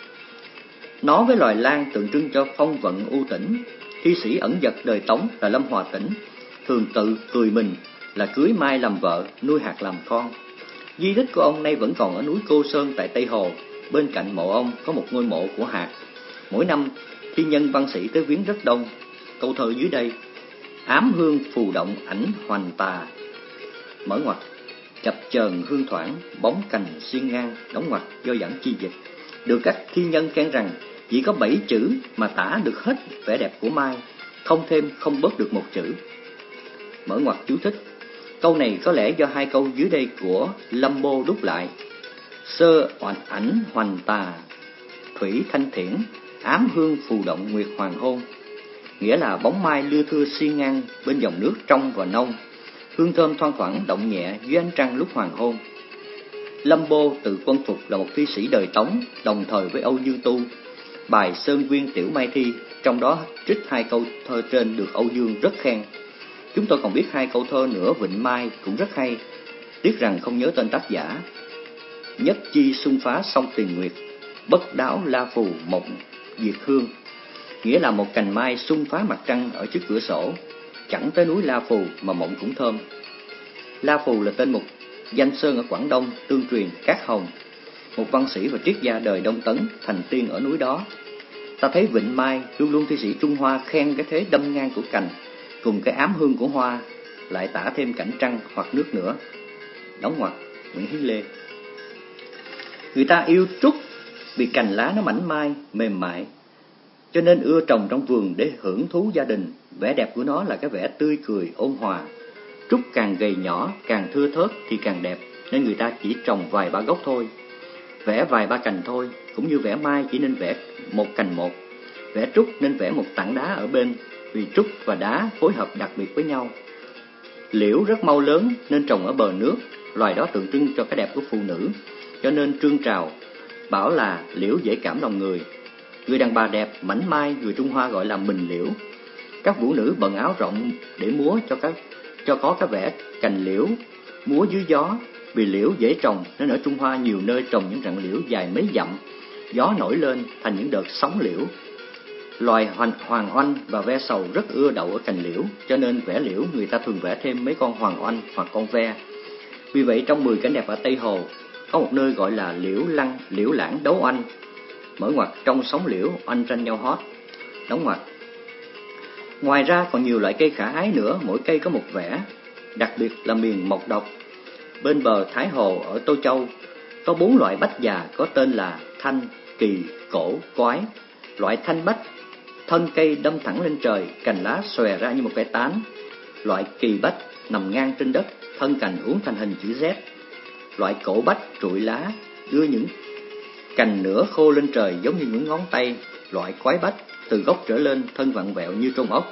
Nó với loài lan tượng trưng cho phong vận u tĩnh. Thi sĩ ẩn dật đời Tống là Lâm Hòa Tĩnh thường tự cười mình là cưới mai làm vợ, nuôi hạt làm con. Di tích của ông nay vẫn còn ở núi Cô Sơn tại Tây Hồ. Bên cạnh mộ ông có một ngôi mộ của hạt. Mỗi năm thiên nhân văn sĩ tới viếng rất đông. Câu thơ dưới đây: ám hương phù động ảnh hoành tà, mở ngoặc, chập chờn hương thoảng, bóng cành xiên ngang, đóng ngoặc, do dẫn chi dịch, được các thiên nhân khen rằng chỉ có 7 chữ mà tả được hết vẻ đẹp của mai, không thêm không bớt được một chữ. Mở ngoặc chú thích. Câu này có lẽ do hai câu dưới đây của Lâm Bô đúc lại: sơ ảnh hoành tà, thủy thanh thiển, ám hương phù động nguyệt hoàng hôn. Nghĩa là bóng mai lưa thưa xiên ngang bên dòng nước trong và nông, hương thơm thoang thoảng động nhẹ dưới ánh trăng lúc hoàng hôn. Lâm Bô tự quân phục là một thi sĩ đời Tống, đồng thời với Âu Dương Tu. Bài Sơn Nguyên Tiểu Mai Thi, trong đó trích 2 câu thơ trên được Âu Dương rất khen. Chúng tôi còn biết 2 câu thơ nữa Vịnh Mai cũng rất hay, tiếc rằng không nhớ tên tác giả. Nhất chi xung phá sông Tiền Nguyệt, bất đáo la phù mộng diệt hương. Nghĩa là một cành mai xung phá mặt trăng ở trước cửa sổ, chẳng tới núi La Phù mà mộng cũng thơm. La Phù là tên một danh sơn ở Quảng Đông, tương truyền Cát Hồng, một văn sĩ và triết gia đời Đông Tấn, thành tiên ở núi đó. Ta thấy vịnh mai luôn luôn thi sĩ Trung Hoa khen cái thế đâm ngang của cành cùng cái ám hương của hoa, lại tả thêm cảnh trăng hoặc nước nữa. Đóng ngoặc, Nguyễn Hiến Lê. Người ta yêu trúc vì cành lá nó mảnh mai, mềm mại, cho nên ưa trồng trong vườn để hưởng thú gia đình. Vẻ đẹp của nó là cái vẻ tươi cười ôn hòa. Trúc càng gầy nhỏ, càng thưa thớt thì càng đẹp, nên người ta chỉ trồng vài ba gốc thôi, vẽ vài ba cành thôi. Cũng như vẽ mai chỉ nên vẽ một cành một, vẽ trúc nên vẽ một tảng đá ở bên, vì trúc và đá phối hợp đặc biệt với nhau. Liễu rất mau lớn nên trồng ở bờ nước, loài đó tượng trưng cho cái đẹp của phụ nữ, cho nên Trương Trào bảo là liễu dễ cảm lòng người. Người đàn bà đẹp, mảnh mai, người Trung Hoa gọi là mình liễu. Các vũ nữ bận áo rộng để múa cho có cái vẻ cành liễu, múa dưới gió. Vì liễu dễ trồng nên ở Trung Hoa nhiều nơi trồng những rặng liễu dài mấy dặm, gió nổi lên thành những đợt sóng liễu. Loài hoàng oanh và ve sầu rất ưa đậu ở cành liễu, cho nên vẽ liễu người ta thường vẽ thêm mấy con hoàng oanh hoặc con ve. Vì vậy trong 10 cảnh đẹp ở Tây Hồ có một nơi gọi là liễu lăng, liễu lãng đấu oanh. Mở ngoặc, trong sóng liễu oanh tranh nhau hót. Đóng ngoặc. Ngoài ra còn nhiều loại cây khả ái nữa, mỗi cây có một vẻ, đặc biệt là miền Mộc Độc. Bên bờ Thái Hồ ở Tô Châu có 4 loại bách già có tên là thanh, kỳ, cổ, quái. Loại thanh bách, thân cây đâm thẳng lên trời, cành lá xòe ra như một cái tán. Loại kỳ bách nằm ngang trên đất, thân cành uốn thành hình chữ Z. Loại cổ bách trụi lá, đưa những cành nửa khô lên trời giống như những ngón tay. Loại quái bách từ gốc trở lên, thân vặn vẹo như trôn ốc.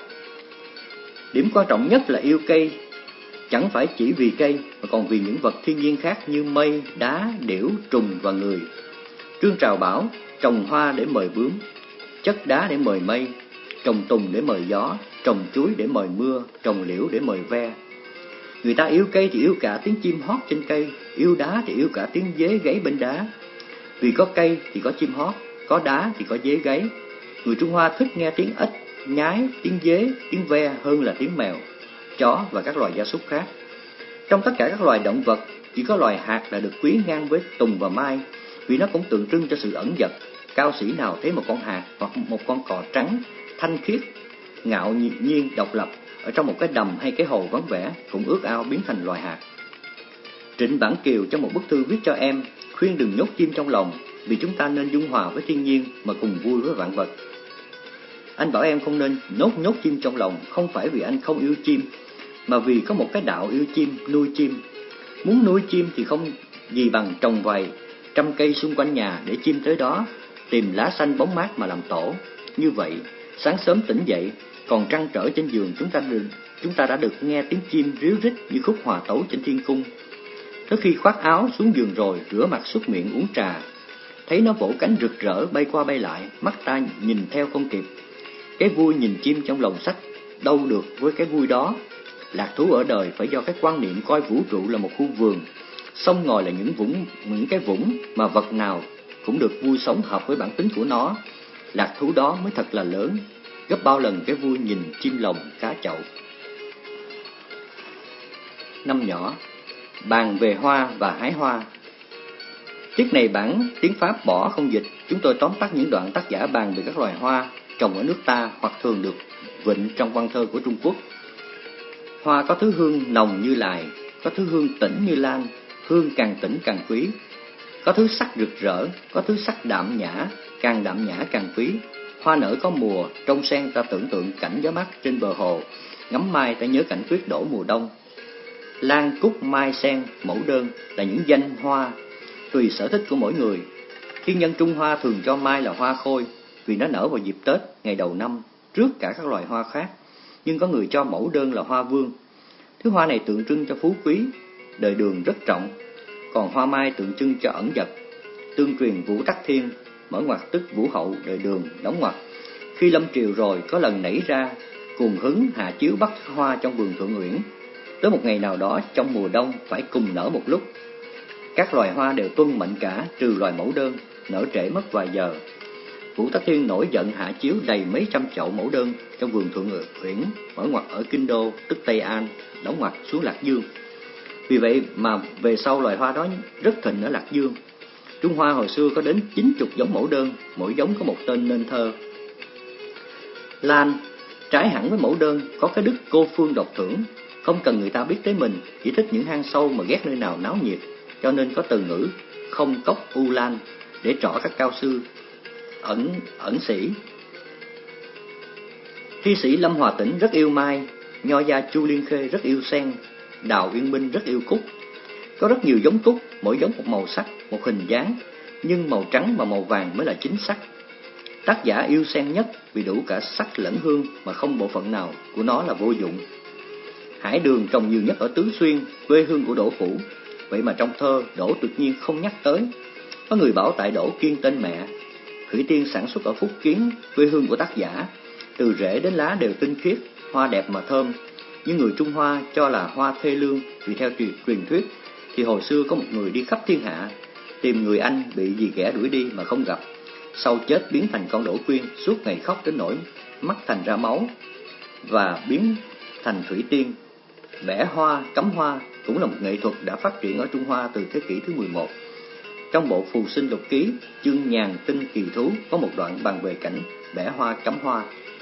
Điểm quan trọng nhất là yêu cây, chẳng phải chỉ vì cây mà còn vì những vật thiên nhiên khác như mây, đá, điểu, trùng và người. Trương Trào bảo trồng hoa để mời bướm, chất đá để mời mây, trồng tùng để mời gió, trồng chuối để mời mưa, trồng liễu để mời ve. Người ta yêu cây thì yêu cả tiếng chim hót trên cây, yêu đá thì yêu cả tiếng dế gáy bên đá. Vì có cây thì có chim hót, có đá thì có dế gáy. Người Trung Hoa thích nghe tiếng ếch, nhái, tiếng dế, tiếng ve hơn là tiếng mèo, chó và các loài gia súc khác. Trong tất cả các loài động vật, chỉ có loài hạt là được quý ngang với tùng và mai, vì nó cũng tượng trưng cho sự ẩn dật. Cao sĩ nào thấy một con hạt hoặc một con cò trắng, thanh khiết, ngạo nhiên độc lập ở trong một cái đầm hay cái hồ vắng vẻ cũng ước ao biến thành loài hạt. Trịnh Bản Kiều trong một bức thư viết cho em khuyên đừng nhốt chim trong lòng, vì chúng ta nên dung hòa với thiên nhiên mà cùng vui với vạn vật. Anh bảo em không nên nhốt chim trong lòng, không phải vì anh không yêu chim, mà vì có một cái đạo yêu chim, nuôi chim. Muốn nuôi chim thì không gì bằng trồng vài trăm cây xung quanh nhà để chim tới đó tìm lá xanh bóng mát mà làm tổ. Như vậy, sáng sớm tỉnh dậy, còn trăn trở trên giường, chúng ta đã được nghe tiếng chim ríu rít như khúc hòa tấu trên thiên cung. Tới khi khoác áo xuống giường rồi, rửa mặt súc miệng uống trà, thấy nó vỗ cánh rực rỡ bay qua bay lại, mắt ta nhìn theo không kịp. Cái vui nhìn chim trong lòng sách đâu được với cái vui đó. Lạc thú ở đời phải do cái quan niệm coi vũ trụ là một khu vườn, sông ngòi là những cái vũng mà vật nào cũng được vui sống hợp với bản tính của nó. Lạc thú đó mới thật là lớn, gấp bao lần cái vui nhìn chim lồng cá chậu. Năm nhỏ, bàn về hoa và hái hoa. Tiết này bản tiếng Pháp bỏ không dịch, chúng tôi tóm tắt những đoạn tác giả bàn về các loài hoa trồng ở nước ta hoặc thường được vịnh trong văn thơ của Trung Quốc. Hoa có thứ hương nồng như lài, có thứ hương tĩnh như lan, hương càng tĩnh càng quý. Có thứ sắc rực rỡ, có thứ sắc đạm nhã, càng đạm nhã càng quý. Hoa nở có mùa, trong sen ta tưởng tượng cảnh gió mát trên bờ hồ, ngắm mai ta nhớ cảnh tuyết đổ mùa đông. Lan, cúc, mai, sen, mẫu đơn là những danh hoa tùy sở thích của mỗi người. Thiên nhân Trung Hoa thường cho mai là hoa khôi vì nó nở vào dịp Tết, ngày đầu năm, trước cả các loài hoa khác. Nhưng có người cho mẫu đơn là hoa vương. Thứ hoa này tượng trưng cho phú quý, đời đường rất trọng. Còn hoa mai tượng trưng cho ẩn dật. Tương truyền Vũ Tắc Thiên, mở ngoặc tức Vũ Hậu, đời đường, đóng ngoặc. Khi lâm triều rồi, có lần nảy ra, cùng hứng hạ chiếu bắt hoa trong vườn Thượng Uyển. Tới một ngày nào đó trong mùa đông phải cùng nở một lúc. Các loài hoa đều tuân mệnh cả, trừ loài mẫu đơn, nở trễ mất vài giờ. Vũ Tắc Thiên nổi giận hạ chiếu đầy mấy trăm chậu mẫu đơn trong vườn Thượng Uyển, mở ngoặc ở Kinh Đô, tức Tây An, đóng ngoặc xuống Lạc Dương. Vì vậy mà về sau loài hoa đó rất thịnh ở Lạc Dương. Trung Hoa hồi xưa có đến 90 giống mẫu đơn, mỗi giống có một tên nên thơ. Lan, trái hẳn với mẫu đơn, có cái đức cô phương độc thưởng, không cần người ta biết tới mình, chỉ thích những hang sâu mà ghét nơi nào náo nhiệt, cho nên có từ ngữ không cốc u lan để trỏ các cao sư ẩn sĩ. Thi sĩ Lâm Hòa Tĩnh rất yêu mai, nho gia Chu Liên Khê rất yêu sen, Đào Uyên Minh rất yêu cúc. Có rất nhiều giống cúc, mỗi giống một màu sắc, một hình dáng, nhưng màu trắng và màu vàng mới là chính xác. Tác giả yêu sen nhất vì đủ cả sắc lẫn hương mà không bộ phận nào của nó là vô dụng. Hải đường trồng nhiều nhất ở Tứ Xuyên, quê hương của Đỗ Phủ, vậy mà trong thơ Đỗ tuyệt nhiên không nhắc tới. Có người bảo tại Đỗ kiêng tên mẹ. Thủy Tiên sản xuất ở Phúc Kiến, quê hương của tác giả, từ rễ đến lá đều tinh khiết, hoa đẹp mà thơm. Nhưng người Trung Hoa cho là hoa thê lương, vì theo truyền thuyết thì hồi xưa có một người đi khắp thiên hạ tìm người anh bị dì ghẻ đuổi đi mà không gặp, sau chết biến thành con Đỗ Quyên, suốt ngày khóc đến nỗi mắt thành ra máu và biến thành thủy tiên. Vẽ hoa, cắm hoa cũng là một nghệ thuật đã phát triển ở Trung Hoa từ thế kỷ thứ 11. Trong bộ Phù Sinh Lục Ký, chương Nhàn Tinh Kỳ Thú có một đoạn bàn về cảnh vẽ hoa cắm hoa.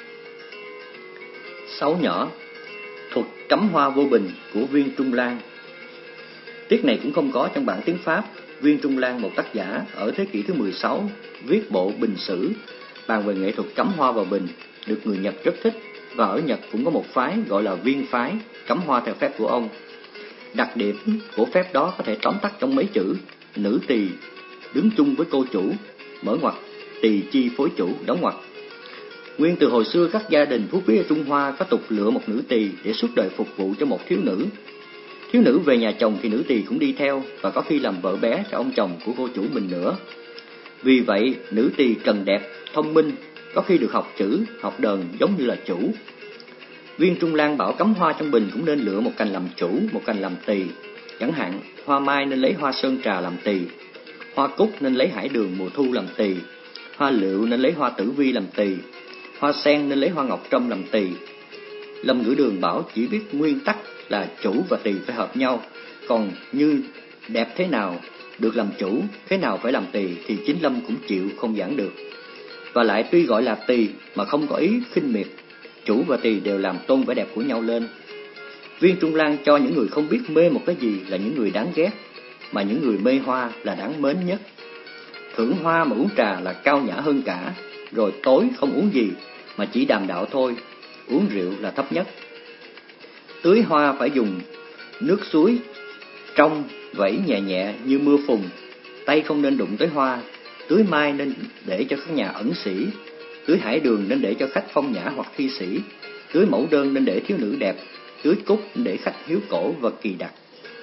6 nhỏ, thuật cắm hoa vô bình của Viên Trung Lan. Tiết này cũng không có trong bản tiếng Pháp. Viên Trung Lan, một tác giả ở thế kỷ thứ 16, viết bộ Bình Sử, bàn về nghệ thuật cắm hoa vào bình, được người Nhật rất thích, và ở Nhật cũng có một phái gọi là Viên phái, cắm hoa theo phép của ông. Đặc điểm của phép đó có thể tóm tắt trong mấy chữ: nữ tỳ đứng chung với cô chủ, mở ngoặc, tỳ chi phối chủ, đóng ngoặc. Nguyên từ hồi xưa các gia đình phú quý ở Trung Hoa có tục lựa một nữ tỳ để suốt đời phục vụ cho một thiếu nữ. Thiếu nữ về nhà chồng thì nữ tỳ cũng đi theo, và có khi làm vợ bé cho ông chồng của cô chủ mình nữa. Vì vậy, nữ tỳ cần đẹp, thông minh, có khi được học chữ, học đờn giống như là chủ. Viên Trung Lan bảo cắm hoa trong bình cũng nên lựa một cành làm chủ, một cành làm tỳ. Chẳng hạn, hoa mai nên lấy hoa sơn trà làm tỳ, hoa cúc nên lấy hải đường mùa thu làm tỳ, Hoa lựu nên lấy hoa tử vi làm tỳ, hoa sen nên lấy hoa ngọc trâm làm tỳ. Lâm Ngữ Đường bảo chỉ biết nguyên tắc là chủ và tỳ phải hợp nhau, còn như đẹp thế nào được làm chủ, thế nào phải làm tỳ thì chính Lâm cũng chịu không giảng được. Và lại tuy gọi là tỳ mà không có ý khinh miệt, chủ và tỳ đều làm tôn vẻ đẹp của nhau lên. Viên Trung Lan cho những người không biết mê một cái gì là những người đáng ghét, mà những người mê hoa là đáng mến nhất. Thưởng hoa mà uống trà là cao nhã hơn cả, rồi tối không uống gì mà chỉ đàm đạo thôi, uống rượu là thấp nhất. Tưới hoa phải dùng nước suối trong, vẩy nhẹ nhẹ như mưa phùn, tay không nên đụng tới hoa. Tưới mai nên để cho các nhà ẩn sĩ, tưới hải đường nên để cho khách phong nhã hoặc thi sĩ, tưới mẫu đơn nên để thiếu nữ đẹp, tưới cúc nên để khách hiếu cổ và kỳ đặc.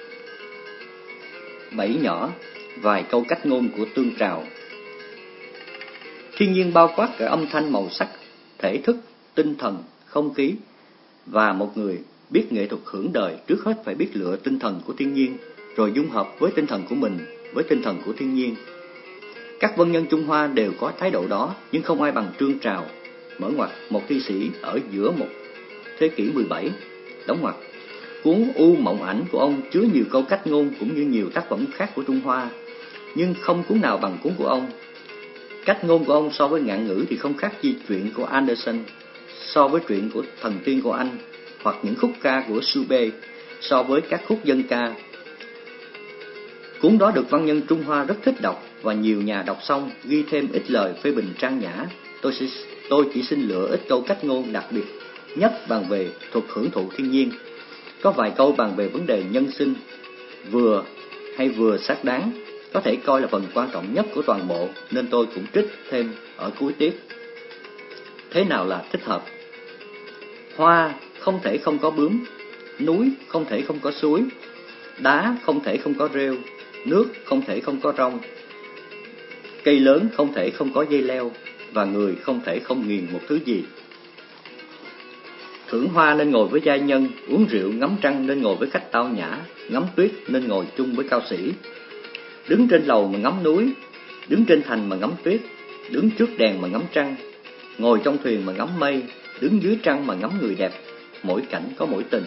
7 nhỏ, vài câu cách ngôn của Tương Trào. Thiên nhiên bao quát cả âm thanh, màu sắc, thể thức, tinh thần, không khí, và một người biết nghệ thuật hưởng đời trước hết phải biết lựa tinh thần của thiên nhiên, rồi dung hợp với tinh thần của mình, với tinh thần của thiên nhiên. Các vân nhân Trung Hoa đều có thái độ đó, nhưng không ai bằng Tương Trào, mở ngoặt, một thi sĩ ở giữa một thế kỷ 17, đóng ngoặt. Cuốn U Mộng Ảnh của ông chứa nhiều câu cách ngôn cũng như nhiều tác phẩm khác của Trung Hoa, nhưng không cuốn nào bằng cuốn của ông. Cách ngôn của ông so với ngạn ngữ thì không khác gì truyện của Anderson, so với truyện của Thần Tiên của Anh, hoặc những khúc ca của Schubert, so với các khúc dân ca. Cuốn đó được văn nhân Trung Hoa rất thích đọc, và nhiều nhà đọc xong ghi thêm ít lời phê bình trang nhã. Tôi chỉ xin lựa ít câu cách ngôn đặc biệt nhất bàn về thuật hưởng thụ thiên nhiên. Có vài câu bàn về vấn đề nhân sinh, vừa hay vừa xác đáng, có thể coi là phần quan trọng nhất của toàn bộ, nên tôi cũng trích thêm ở cuối tiết. Thế nào là thích hợp? Hoa không thể không có bướm, núi không thể không có suối, đá không thể không có rêu, nước không thể không có rong, cây lớn không thể không có dây leo, và người không thể không nghiền một thứ gì. Thưởng hoa nên ngồi với giai nhân, uống rượu ngắm trăng nên ngồi với khách tao nhã, ngắm tuyết nên ngồi chung với cao sĩ. Đứng trên lầu mà ngắm núi, đứng trên thành mà ngắm tuyết, đứng trước đèn mà ngắm trăng, ngồi trong thuyền mà ngắm mây, đứng dưới trăng mà ngắm người đẹp, mỗi cảnh có mỗi tình.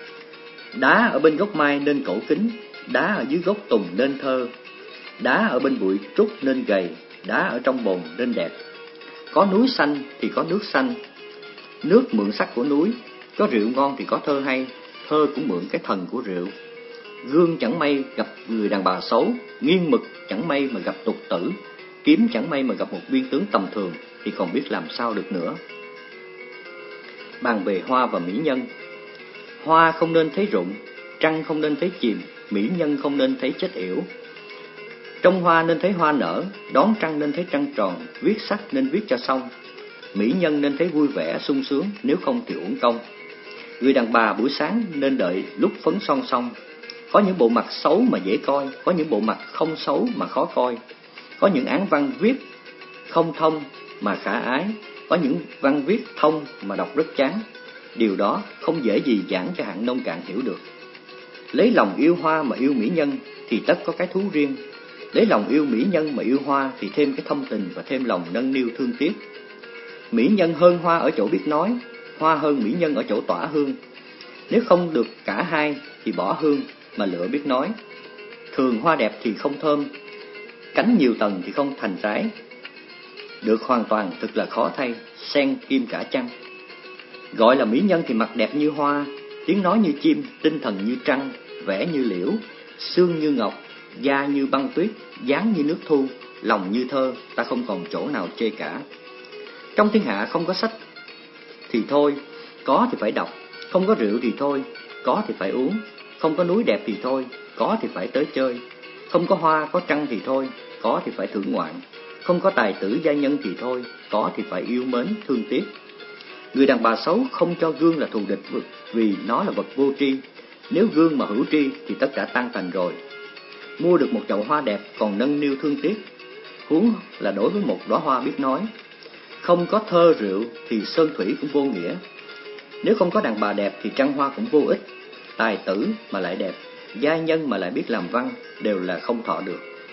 Đá ở bên gốc mai nên cổ kính, đá ở dưới gốc tùng nên thơ, đá ở bên bụi trúc nên gầy, đá ở trong bồn nên đẹp. Có núi xanh thì có nước xanh, nước mượn sắc của núi, có rượu ngon thì có thơ hay, thơ cũng mượn cái thần của rượu. Gương chẳng may gặp người đàn bà xấu, nghiêng mực chẳng may mà gặp tục tử, kiếm chẳng may mà gặp một viên tướng tầm thường, thì còn biết làm sao được nữa. Bàn về hoa và mỹ nhân. Hoa không nên thấy rụng, trăng không nên thấy chìm, mỹ nhân không nên thấy chết yểu. Trong hoa nên thấy hoa nở, đón trăng nên thấy trăng tròn, viết sách nên viết cho xong. Mỹ nhân nên thấy vui vẻ, sung sướng, nếu không thì uổng công. Người đàn bà buổi sáng nên đợi lúc phấn son xong. Có những bộ mặt xấu mà dễ coi, có những bộ mặt không xấu mà khó coi. Có những án văn viết không thông mà khả ái, có những văn viết thông mà đọc rất chán. Điều đó không dễ gì giảng cho hạng nông cạn hiểu được. Lấy lòng yêu hoa mà yêu mỹ nhân thì tất có cái thú riêng. Lấy lòng yêu mỹ nhân mà yêu hoa thì thêm cái thâm tình và thêm lòng nâng niu thương tiếc. Mỹ nhân hơn hoa ở chỗ biết nói, hoa hơn mỹ nhân ở chỗ tỏa hương. Nếu không được cả hai thì bỏ hương mà lựa biết nói. Thường hoa đẹp thì không thơm, cánh nhiều tầng thì không thành trái. Được hoàn toàn thực là khó thay, sen kim cả chăng. Gọi là mỹ nhân thì mặt đẹp như hoa, tiếng nói như chim, tinh thần như trăng, vẻ như liễu, xương như ngọc, da như băng tuyết, dáng như nước thu, lòng như thơ, ta không còn chỗ nào chê cả. Trong thiên hạ không có sách thì thôi, có thì phải đọc, không có rượu thì thôi, có thì phải uống, không có núi đẹp thì thôi, có thì phải tới chơi, không có hoa, có trăng thì thôi, có thì phải thưởng ngoạn, không có tài tử gia nhân thì thôi, có thì phải yêu mến, thương tiếc. Người đàn bà xấu không cho gương là thù địch vì nó là vật vô tri. Nếu gương mà hữu tri thì tất cả tan tành rồi. Mua được một chậu hoa đẹp còn nâng niu thương tiếc, huống là đối với một đóa hoa biết nói. Không có thơ rượu thì sơn thủy cũng vô nghĩa. Nếu không có đàn bà đẹp thì trăng hoa cũng vô ích. Tài tử mà lại đẹp, gia nhân mà lại biết làm văn đều là không thọ được.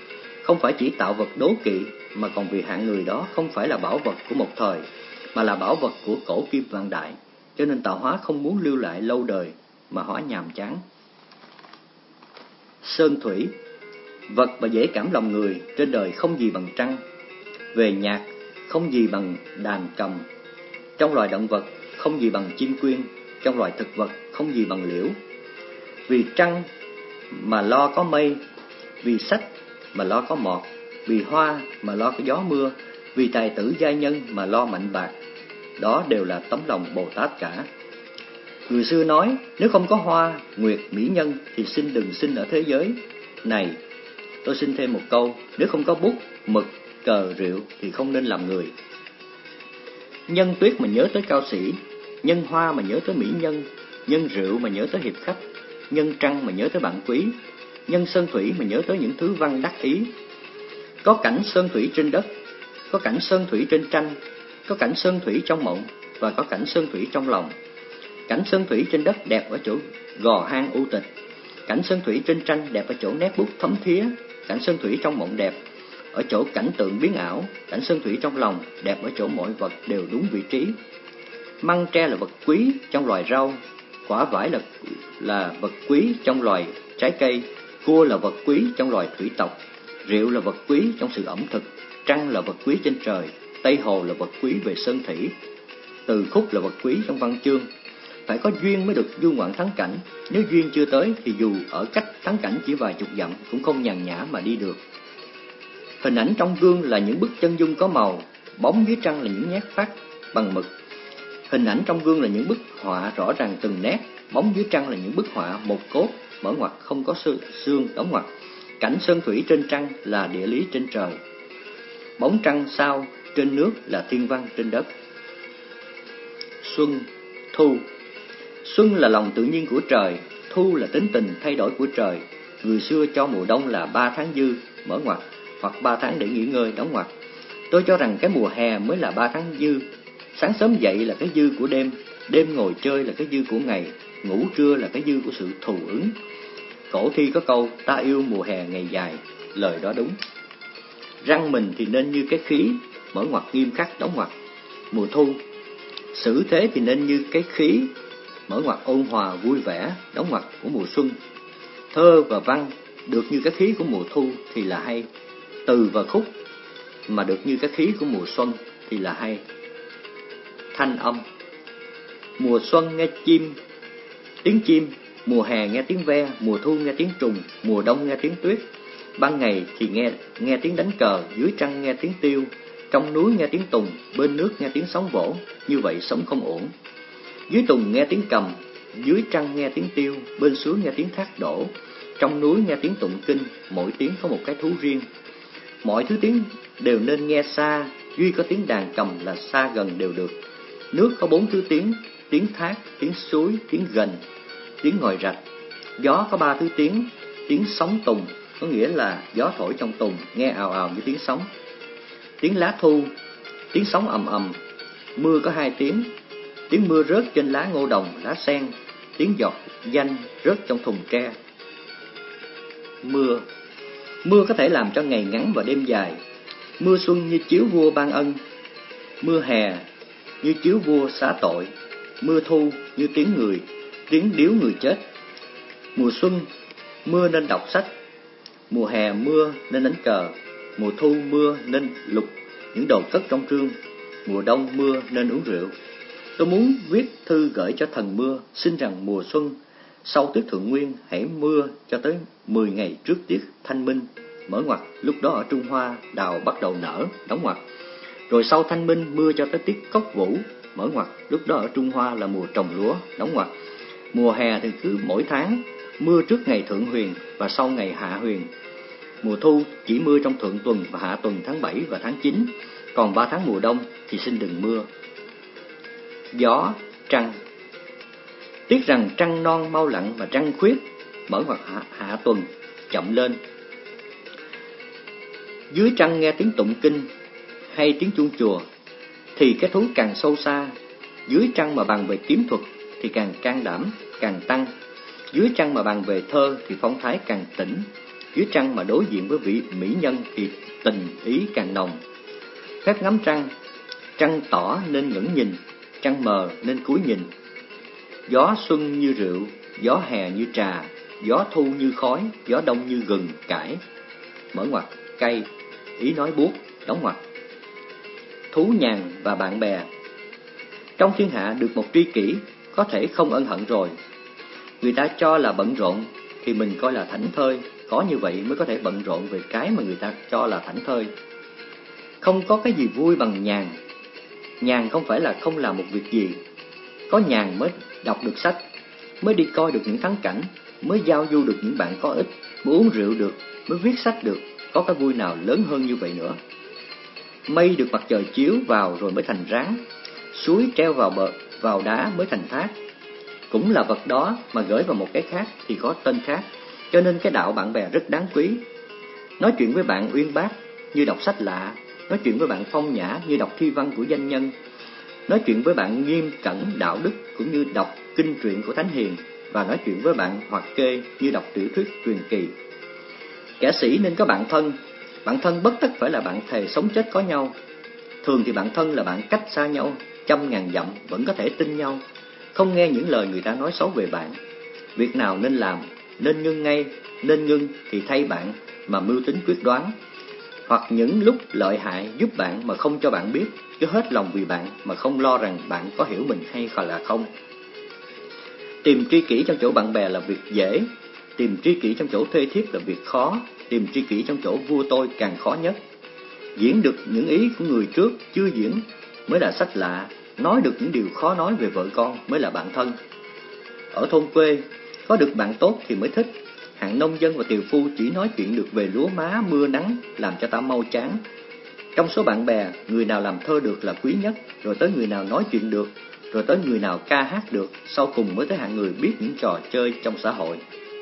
không phải chỉ tạo vật đố kỵ, mà còn vì hạng người đó không phải là bảo vật của một thời, mà là bảo vật của cổ kim vạn đại, cho nên tạo hóa không muốn lưu lại lâu đời, mà hóa nhàm chán. Sơn thủy, vật và dễ cảm lòng người trên đời không gì bằng trăng. Về nhạc, không gì bằng đàn cầm. Trong loài động vật, không gì bằng chim quyên. Trong loài thực vật, không gì bằng liễu. Vì trăng mà lo có mây, vì sách mà lo có mọt, vì hoa mà lo có gió mưa, vì tài tử giai nhân mà lo mạnh bạc. Đó đều là tấm lòng Bồ Tát cả. Người xưa nói, nếu không có hoa, nguyệt, mỹ nhân thì xin đừng sinh ở thế giới này. Tôi xin thêm một câu, nếu không có bút, mực, cờ, rượu thì không nên làm người. Nhân tuyết mà nhớ tới cao sĩ, nhân hoa mà nhớ tới mỹ nhân, nhân rượu mà nhớ tới hiệp khách, nhân trăng mà nhớ tới bạn quý, nhân sơn thủy mà nhớ tới những thứ văn đắc ý. Có cảnh sơn thủy trên đất, có cảnh sơn thủy trên tranh, có cảnh sơn thủy trong mộng và có cảnh sơn thủy trong lòng. Cảnh sơn thủy trên đất đẹp ở chỗ gò hang u tịch, cảnh sơn thủy trên tranh đẹp ở chỗ nét bút thấm thía, cảnh sơn thủy trong mộng đẹp ở chỗ cảnh tượng biến ảo, cảnh sơn thủy trong lòng đẹp ở chỗ mọi vật đều đúng vị trí. Măng tre là vật quý trong loài rau, quả vải là vật quý trong loài trái cây, cua là vật quý trong loài thủy tộc, rượu là vật quý trong sự ẩm thực, trăng là vật quý trên trời, Tây Hồ là vật quý về sơn thủy, Từ khúc là vật quý trong văn chương. Phải có duyên mới được du ngoạn thắng cảnh, nếu duyên chưa tới thì dù ở cách thắng cảnh chỉ vài chục dặm cũng không nhàn nhã mà đi được. Hình ảnh trong gương là những bức chân dung có màu, bóng dưới trăng là những nét phát bằng mực. Hình ảnh trong gương là những bức họa rõ ràng từng nét, bóng dưới trăng là những bức họa một cốt, mở ngoặc không có xương, đóng ngoặc. Cảnh sơn thủy trên trăng là địa lý trên trời, bóng trăng sao trên nước là thiên văn trên đất. Xuân, thu. Xuân là lòng tự nhiên của trời, thu là tính tình thay đổi của trời. Người xưa cho mùa đông là 3 tháng dư, mở ngoặc, hoặc 3 tháng để nghỉ ngơi, đóng ngoặc. Tôi cho rằng cái mùa hè mới là 3 tháng dư. Sáng sớm dậy là cái dư của đêm, đêm ngồi chơi là cái dư của ngày, ngủ trưa là cái dư của sự thù ứng. Cổ thi có câu, ta yêu mùa hè ngày dài, lời đó đúng. Răng mình thì nên như cái khí, mở ngoặc nghiêm khắc, đóng ngoặc. Mùa thu, xử thế thì nên như cái khí, mở ngoặc ôn hòa vui vẻ, đóng ngoặc của mùa xuân. Thơ và văn được như cái khí của mùa thu thì là hay, từ và khúc mà được như cái khí của mùa xuân thì là hay. Thanh âm. Mùa xuân nghe tiếng chim, mùa hè nghe tiếng ve, mùa thu nghe tiếng trùng, mùa đông nghe tiếng tuyết. Ban ngày thì nghe tiếng đánh cờ, dưới trăng nghe tiếng tiêu, trong núi nghe tiếng tùng, bên nước nghe tiếng sóng vỗ, như vậy sống không ổn. Dưới tùng nghe tiếng cầm, dưới trăng nghe tiếng tiêu, bên suối nghe tiếng thác đổ, trong núi nghe tiếng tụng kinh, mỗi tiếng có một cái thú riêng. Mọi thứ tiếng đều nên nghe xa, duy có tiếng đàn cầm là xa gần đều được. Nước có 4 thứ tiếng, tiếng thác, tiếng suối, tiếng gành, tiếng ngòi rạch. Gió có 3 thứ tiếng, tiếng sóng tùng, có nghĩa là gió thổi trong tùng, nghe ào ào như tiếng sóng. Tiếng lá thu, tiếng sóng ầm ầm. Mưa có 2 tiếng, tiếng mưa rớt trên lá ngô đồng, lá sen, tiếng giọt danh rớt trong thùng tre. Mưa có thể làm cho ngày ngắn và đêm dài. Mưa xuân như chiếu vua ban ân, mưa hè như chiếu vua xá tội, mưa thu như tiếng điếu người chết. Mùa xuân mưa nên đọc sách, mùa hè mưa nên đánh cờ, mùa thu mưa nên lục những đồ cất trong trương, mùa đông mưa nên uống rượu. Tôi muốn viết thư gửi cho thần mưa, xin rằng mùa xuân sau tiết thượng nguyên hãy mưa cho tới 10 ngày trước tiết thanh minh, mở ngoặc, lúc đó ở Trung Hoa đào bắt đầu nở, đóng ngoặc. Rồi sau thanh minh mưa cho tới tiết cốc vũ, mở ngoặc, lúc đó ở Trung Hoa là mùa trồng lúa, đóng ngoặc. Mùa hè thì cứ mỗi tháng mưa trước ngày thượng huyền và sau ngày hạ huyền. Mùa thu chỉ mưa trong thượng tuần và hạ tuần tháng 7 và tháng 9, còn 3 tháng mùa đông thì xin đừng mưa. Gió, trăng. Tiếc rằng trăng non mau lặn mà trăng khuyết, mở ngoặc hạ tuần chậm lên. Dưới trăng nghe tiếng tụng kinh hay tiếng chuông chùa thì cái thú càng sâu xa. Dưới trăng mà bàn về kiếm thuật thì càng can đảm, càng tăng. Dưới trăng mà bàn về thơ thì phong thái càng tỉnh. dưới trăng mà đối diện với vị mỹ nhân thì tình ý càng nồng. Phép ngắm trăng, trăng tỏ nên ngẩng nhìn, trăng mờ nên cúi nhìn. Gió xuân như rượu, gió hè như trà, gió thu như khói, gió đông như gừng, cải. Mở ngoặc, cay, ý nói buốt, đóng ngoặc. Thú nhàn và bạn bè. Trong thiên hạ được một tri kỷ, có thể không ân hận rồi. Người ta cho là bận rộn, thì mình coi là thảnh thơi, có như vậy mới có thể bận rộn về cái mà người ta cho là thảnh thơi. Không có cái gì vui bằng nhàn. Nhàn không phải là không làm một việc gì. Có nhàn mới đọc được sách, mới đi coi được những thắng cảnh, mới giao du được những bạn có ích, mới uống rượu được, mới viết sách được. Có cái vui nào lớn hơn như vậy nữa. Mây được mặt trời chiếu vào rồi mới thành ráng, suối treo vào đá mới thành thác. Cũng là vật đó mà gửi vào một cái khác thì có tên khác. Cho nên cái đạo bạn bè rất đáng quý. Nói chuyện với bạn uyên bác như đọc sách lạ, nói chuyện với bạn phong nhã như đọc thi văn của danh nhân, nói chuyện với bạn nghiêm cẩn đạo đức cũng như đọc kinh truyện của thánh hiền, và nói chuyện với bạn hoặc kê như đọc tiểu thuyết truyền kỳ. Kẻ sĩ nên có bạn thân. Bạn thân bất tất phải là bạn thề sống chết có nhau. Thường thì bạn thân là bạn cách xa nhau 100.000 dặm vẫn có thể tin nhau, không nghe những lời người ta nói xấu về bạn. Việc nào nên làm, nên ngưng ngay, nên ngưng thì thay bạn mà mưu tính quyết đoán. Hoặc những lúc lợi hại giúp bạn mà không cho bạn biết, cứ hết lòng vì bạn mà không lo rằng bạn có hiểu mình hay là không. Tìm tri kỷ trong chỗ bạn bè là việc dễ, tìm tri kỷ trong chỗ thê thiếp là việc khó, tìm tri kỷ trong chỗ vua tôi càng khó nhất. Diễn được những ý của người trước chưa diễn mới là sách lạ, nói được những điều khó nói về vợ con mới là bạn thân. Ở thôn quê, có được bạn tốt thì mới thích. Hạng nông dân và tiều phu chỉ nói chuyện được về lúa má, mưa nắng, làm cho ta mau chán. Trong số bạn bè, người nào làm thơ được là quý nhất, rồi tới người nào nói chuyện được, rồi tới người nào ca hát được, sau cùng mới tới hạng người biết những trò chơi trong xã hội.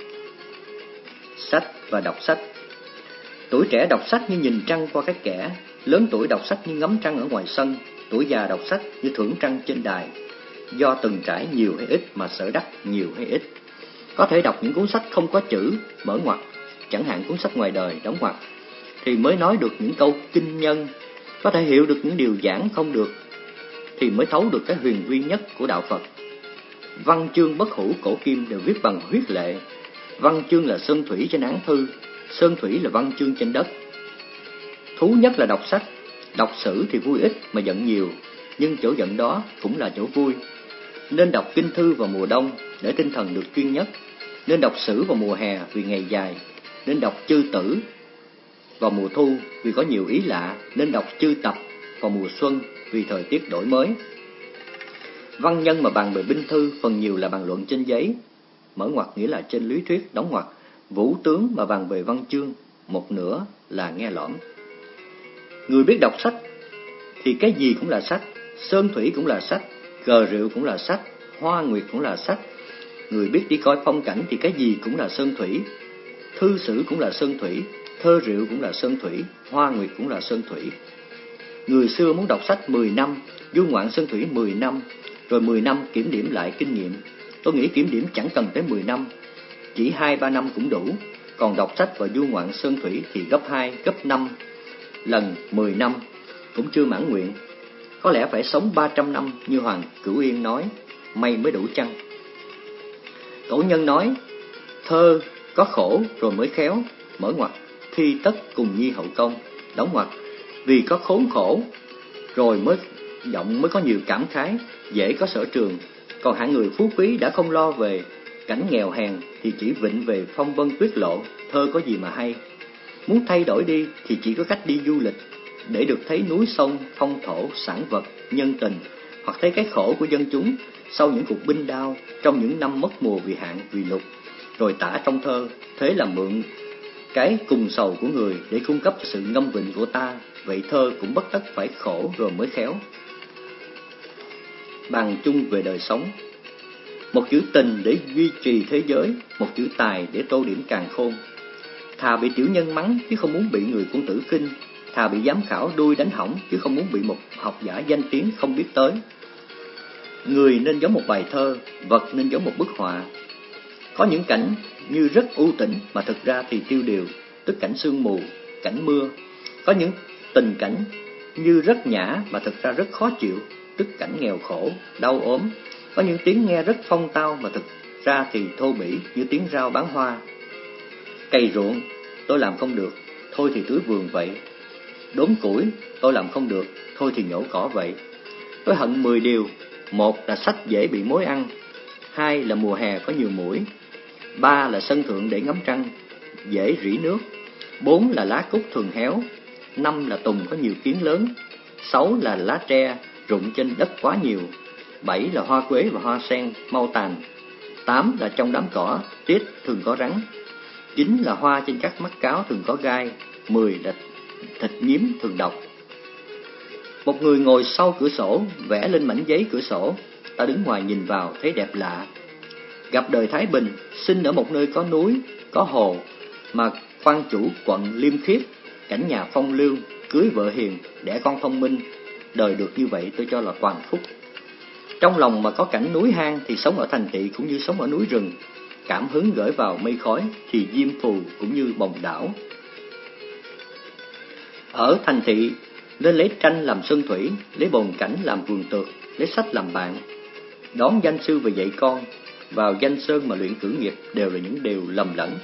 Sách và đọc sách. Tuổi trẻ đọc sách như nhìn trăng qua cái kẽ, lớn tuổi đọc sách như ngắm trăng ở ngoài sân, tuổi già đọc sách như thưởng trăng trên đài. Do từng trải nhiều hay ít mà sở đắc nhiều hay ít. Có thể đọc những cuốn sách không có chữ, mở ngoặc, chẳng hạn cuốn sách ngoài đời, đóng ngoặc, thì mới nói được những câu kinh nhân. Có thể hiểu được những điều giảng không được, thì mới thấu được cái huyền vi nhất của đạo Phật. Văn chương bất hủ cổ kim đều viết bằng huyết lệ. Văn chương là sơn thủy trên án thư, sơn thủy là văn chương trên đất. Thú nhất là đọc sách. Đọc sử thì vui ít mà giận nhiều, nhưng chỗ giận đó cũng là chỗ vui. Nên đọc kinh thư vào mùa đông để tinh thần được chuyên nhất. Nên đọc sử vào mùa hè vì ngày dài. Nên đọc chư tử vào mùa thu vì có nhiều ý lạ. Nên đọc chư tập vào mùa xuân vì thời tiết đổi mới. Văn nhân mà bàn về binh thư phần nhiều là bàn luận trên giấy, mở ngoặc nghĩa là trên lý thuyết, đóng ngoặc. Vũ tướng mà bàn về văn chương, một nửa là nghe lõm. Người biết đọc sách thì cái gì cũng là sách, sơn thủy cũng là sách, cờ rượu cũng là sách, hoa nguyệt cũng là sách. Người biết đi coi phong cảnh thì cái gì cũng là sơn thủy, thư sử cũng là sơn thủy, thơ rượu cũng là sơn thủy, hoa nguyệt cũng là sơn thủy. Người xưa muốn đọc sách 10 năm, du ngoạn sơn thủy 10 năm, rồi 10 năm kiểm điểm lại kinh nghiệm. Tôi nghĩ kiểm điểm chẳng cần tới 10 năm, chỉ 2-3 năm cũng đủ. Còn đọc sách và du ngoạn sơn thủy thì gấp 2, gấp 5 lần 10 năm cũng chưa mãn nguyện. Có lẽ phải sống 300 năm như Hoàng Cửu Yên nói, may mới đủ chăng. Cổ nhân nói, thơ có khổ rồi mới khéo, mở ngoặc, thi tất cùng nhi hậu công, đóng ngoặc. Vì có khốn khổ rồi mới giọng mới có nhiều cảm khái, dễ có sở trường. Còn hạng người phú quý đã không lo về cảnh nghèo hèn thì chỉ vịnh về phong vân tuyết lộ, thơ có gì mà hay. Muốn thay đổi đi thì chỉ có cách đi du lịch, để được thấy núi sông, phong thổ, sản vật, nhân tình, hoặc thấy cái khổ của dân chúng sau những cuộc binh đao, trong những năm mất mùa vì hạn, vì lụt, rồi tả trong thơ. Thế là mượn cái cùng sầu của người để cung cấp sự ngâm vịnh của ta. Vậy thơ cũng bất tất phải khổ rồi mới khéo. Bàn chung về đời sống. Một chữ tình để duy trì thế giới, một chữ tài để tô điểm càn khôn. Thà bị tiểu nhân mắng chứ không muốn bị người quân tử khinh, thà bị giám khảo đuôi đánh hỏng chứ không muốn bị một học giả danh tiếng không biết tới. Người nên giống một bài thơ, vật nên giống một bức họa. Có những cảnh như rất u tĩnh mà thực ra thì tiêu điều, tức cảnh sương mù, cảnh mưa. Có những tình cảnh như rất nhã mà thực ra rất khó chịu, tức cảnh nghèo khổ, đau ốm. Có những tiếng nghe rất phong tao mà thực ra thì thô bỉ, như tiếng rao bán hoa. Cày ruộng tôi làm không được, thôi thì tưới vườn vậy. Đốn củi tôi làm không được, thôi thì nhổ cỏ vậy. Tôi hận 10 điều. 1 là sách dễ bị mối ăn, 2 là mùa hè có nhiều muỗi, 3 là sân thượng để ngắm trăng dễ rỉ nước, 4 là lá cúc thường héo, 5 là tùng có nhiều kiến lớn, 6 là lá tre rụng trên đất quá nhiều, 7 là hoa quế và hoa sen mau tàn, 8 là trong đám cỏ tiết thường có rắn, 9 là hoa trên các mắt cáo thường có gai, 10 là thịt nhím thường độc. Một người ngồi sau cửa sổ, vẽ lên mảnh giấy cửa sổ. Ta đứng ngoài nhìn vào thấy đẹp lạ. Gặp đời thái bình, sinh ở một nơi có núi, có hồ, mà quan chủ quận liêm khiết, cảnh nhà phong lưu, cưới vợ hiền, đẻ con thông minh. Đời được như vậy tôi cho là toàn phúc. Trong lòng mà có cảnh núi hang thì sống ở thành thị cũng như sống ở núi rừng. Cảm hứng gửi vào mây khói thì diêm phù cũng như bồng đảo. Ở thành thị nên lấy tranh làm sơn thủy, lấy bồn cảnh làm vườn tược, lấy sách làm bạn. Đón danh sư về dạy con, vào danh sơn mà luyện cử nghiệp đều là những điều lầm lẫn.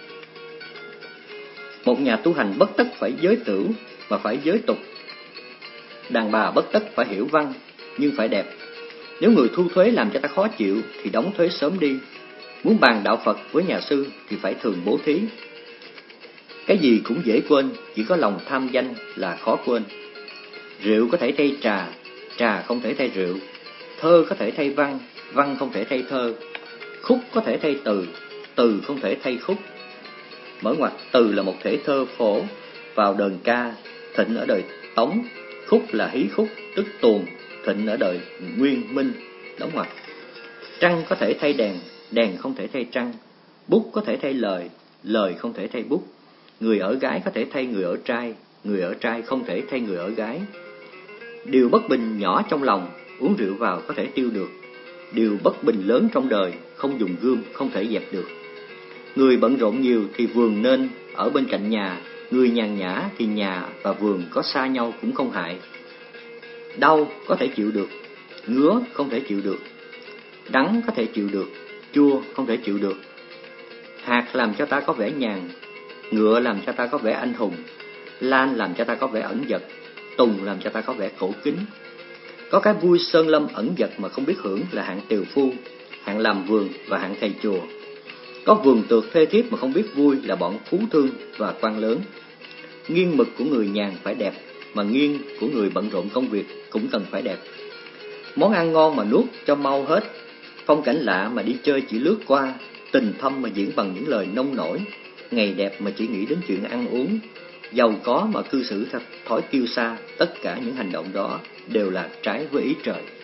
Một nhà tu hành bất tất phải giới tửu mà phải giới tục. Đàn bà bất tất phải hiểu văn nhưng phải đẹp. Nếu người thu thuế làm cho ta khó chịu thì đóng thuế sớm đi. Muốn bàn đạo Phật với nhà sư thì phải thường bố thí. Cái gì cũng dễ quên, chỉ có lòng tham danh là khó quên. Rượu có thể thay trà, trà không thể thay rượu. Thơ có thể thay văn, văn không thể thay thơ. Khúc có thể thay từ, từ không thể thay khúc. Mở ngoặt, từ là một thể thơ phổ vào đờn ca, thịnh ở đời Tống. Khúc là hí khúc, tức tuồng, thịnh ở đời Nguyên, Minh, đóng ngoặt. Trăng có thể thay đèn, đèn không thể thay trăng. Bút có thể thay lời, lời không thể thay bút. Người ở gái có thể thay người ở trai, người ở trai không thể thay người ở gái. Điều bất bình nhỏ trong lòng, uống rượu vào có thể tiêu được. Điều bất bình lớn trong đời, không dùng gươm không thể dẹp được. Người bận rộn nhiều thì vườn nên ở bên cạnh nhà, người nhàn nhã thì nhà và vườn có xa nhau cũng không hại. Đau có thể chịu được, ngứa không thể chịu được, đắng có thể chịu được, chua không thể chịu được. Hạt làm cho ta có vẻ nhàn, ngựa làm cho ta có vẻ anh hùng, lan làm cho ta có vẻ ẩn dật, tùng làm cho ta có vẻ cổ kính. Có cái vui sơn lâm ẩn dật mà không biết hưởng là hạng tiều phu, hạng làm vườn và hạng thầy chùa. Có vườn tược thê thiếp mà không biết vui là bọn phú thương và quan lớn. Nghiêng mực của người nhàn phải đẹp, mà nghiêng của người bận rộn công việc cũng cần phải đẹp. Món ăn ngon mà nuốt cho mau hết, phong cảnh lạ mà đi chơi chỉ lướt qua, tình thâm mà diễn bằng những lời nông nổi, ngày đẹp mà chỉ nghĩ đến chuyện ăn uống, giàu có mà cư xử theo thói kiêu sa, tất cả những hành động đó đều là trái với ý trời.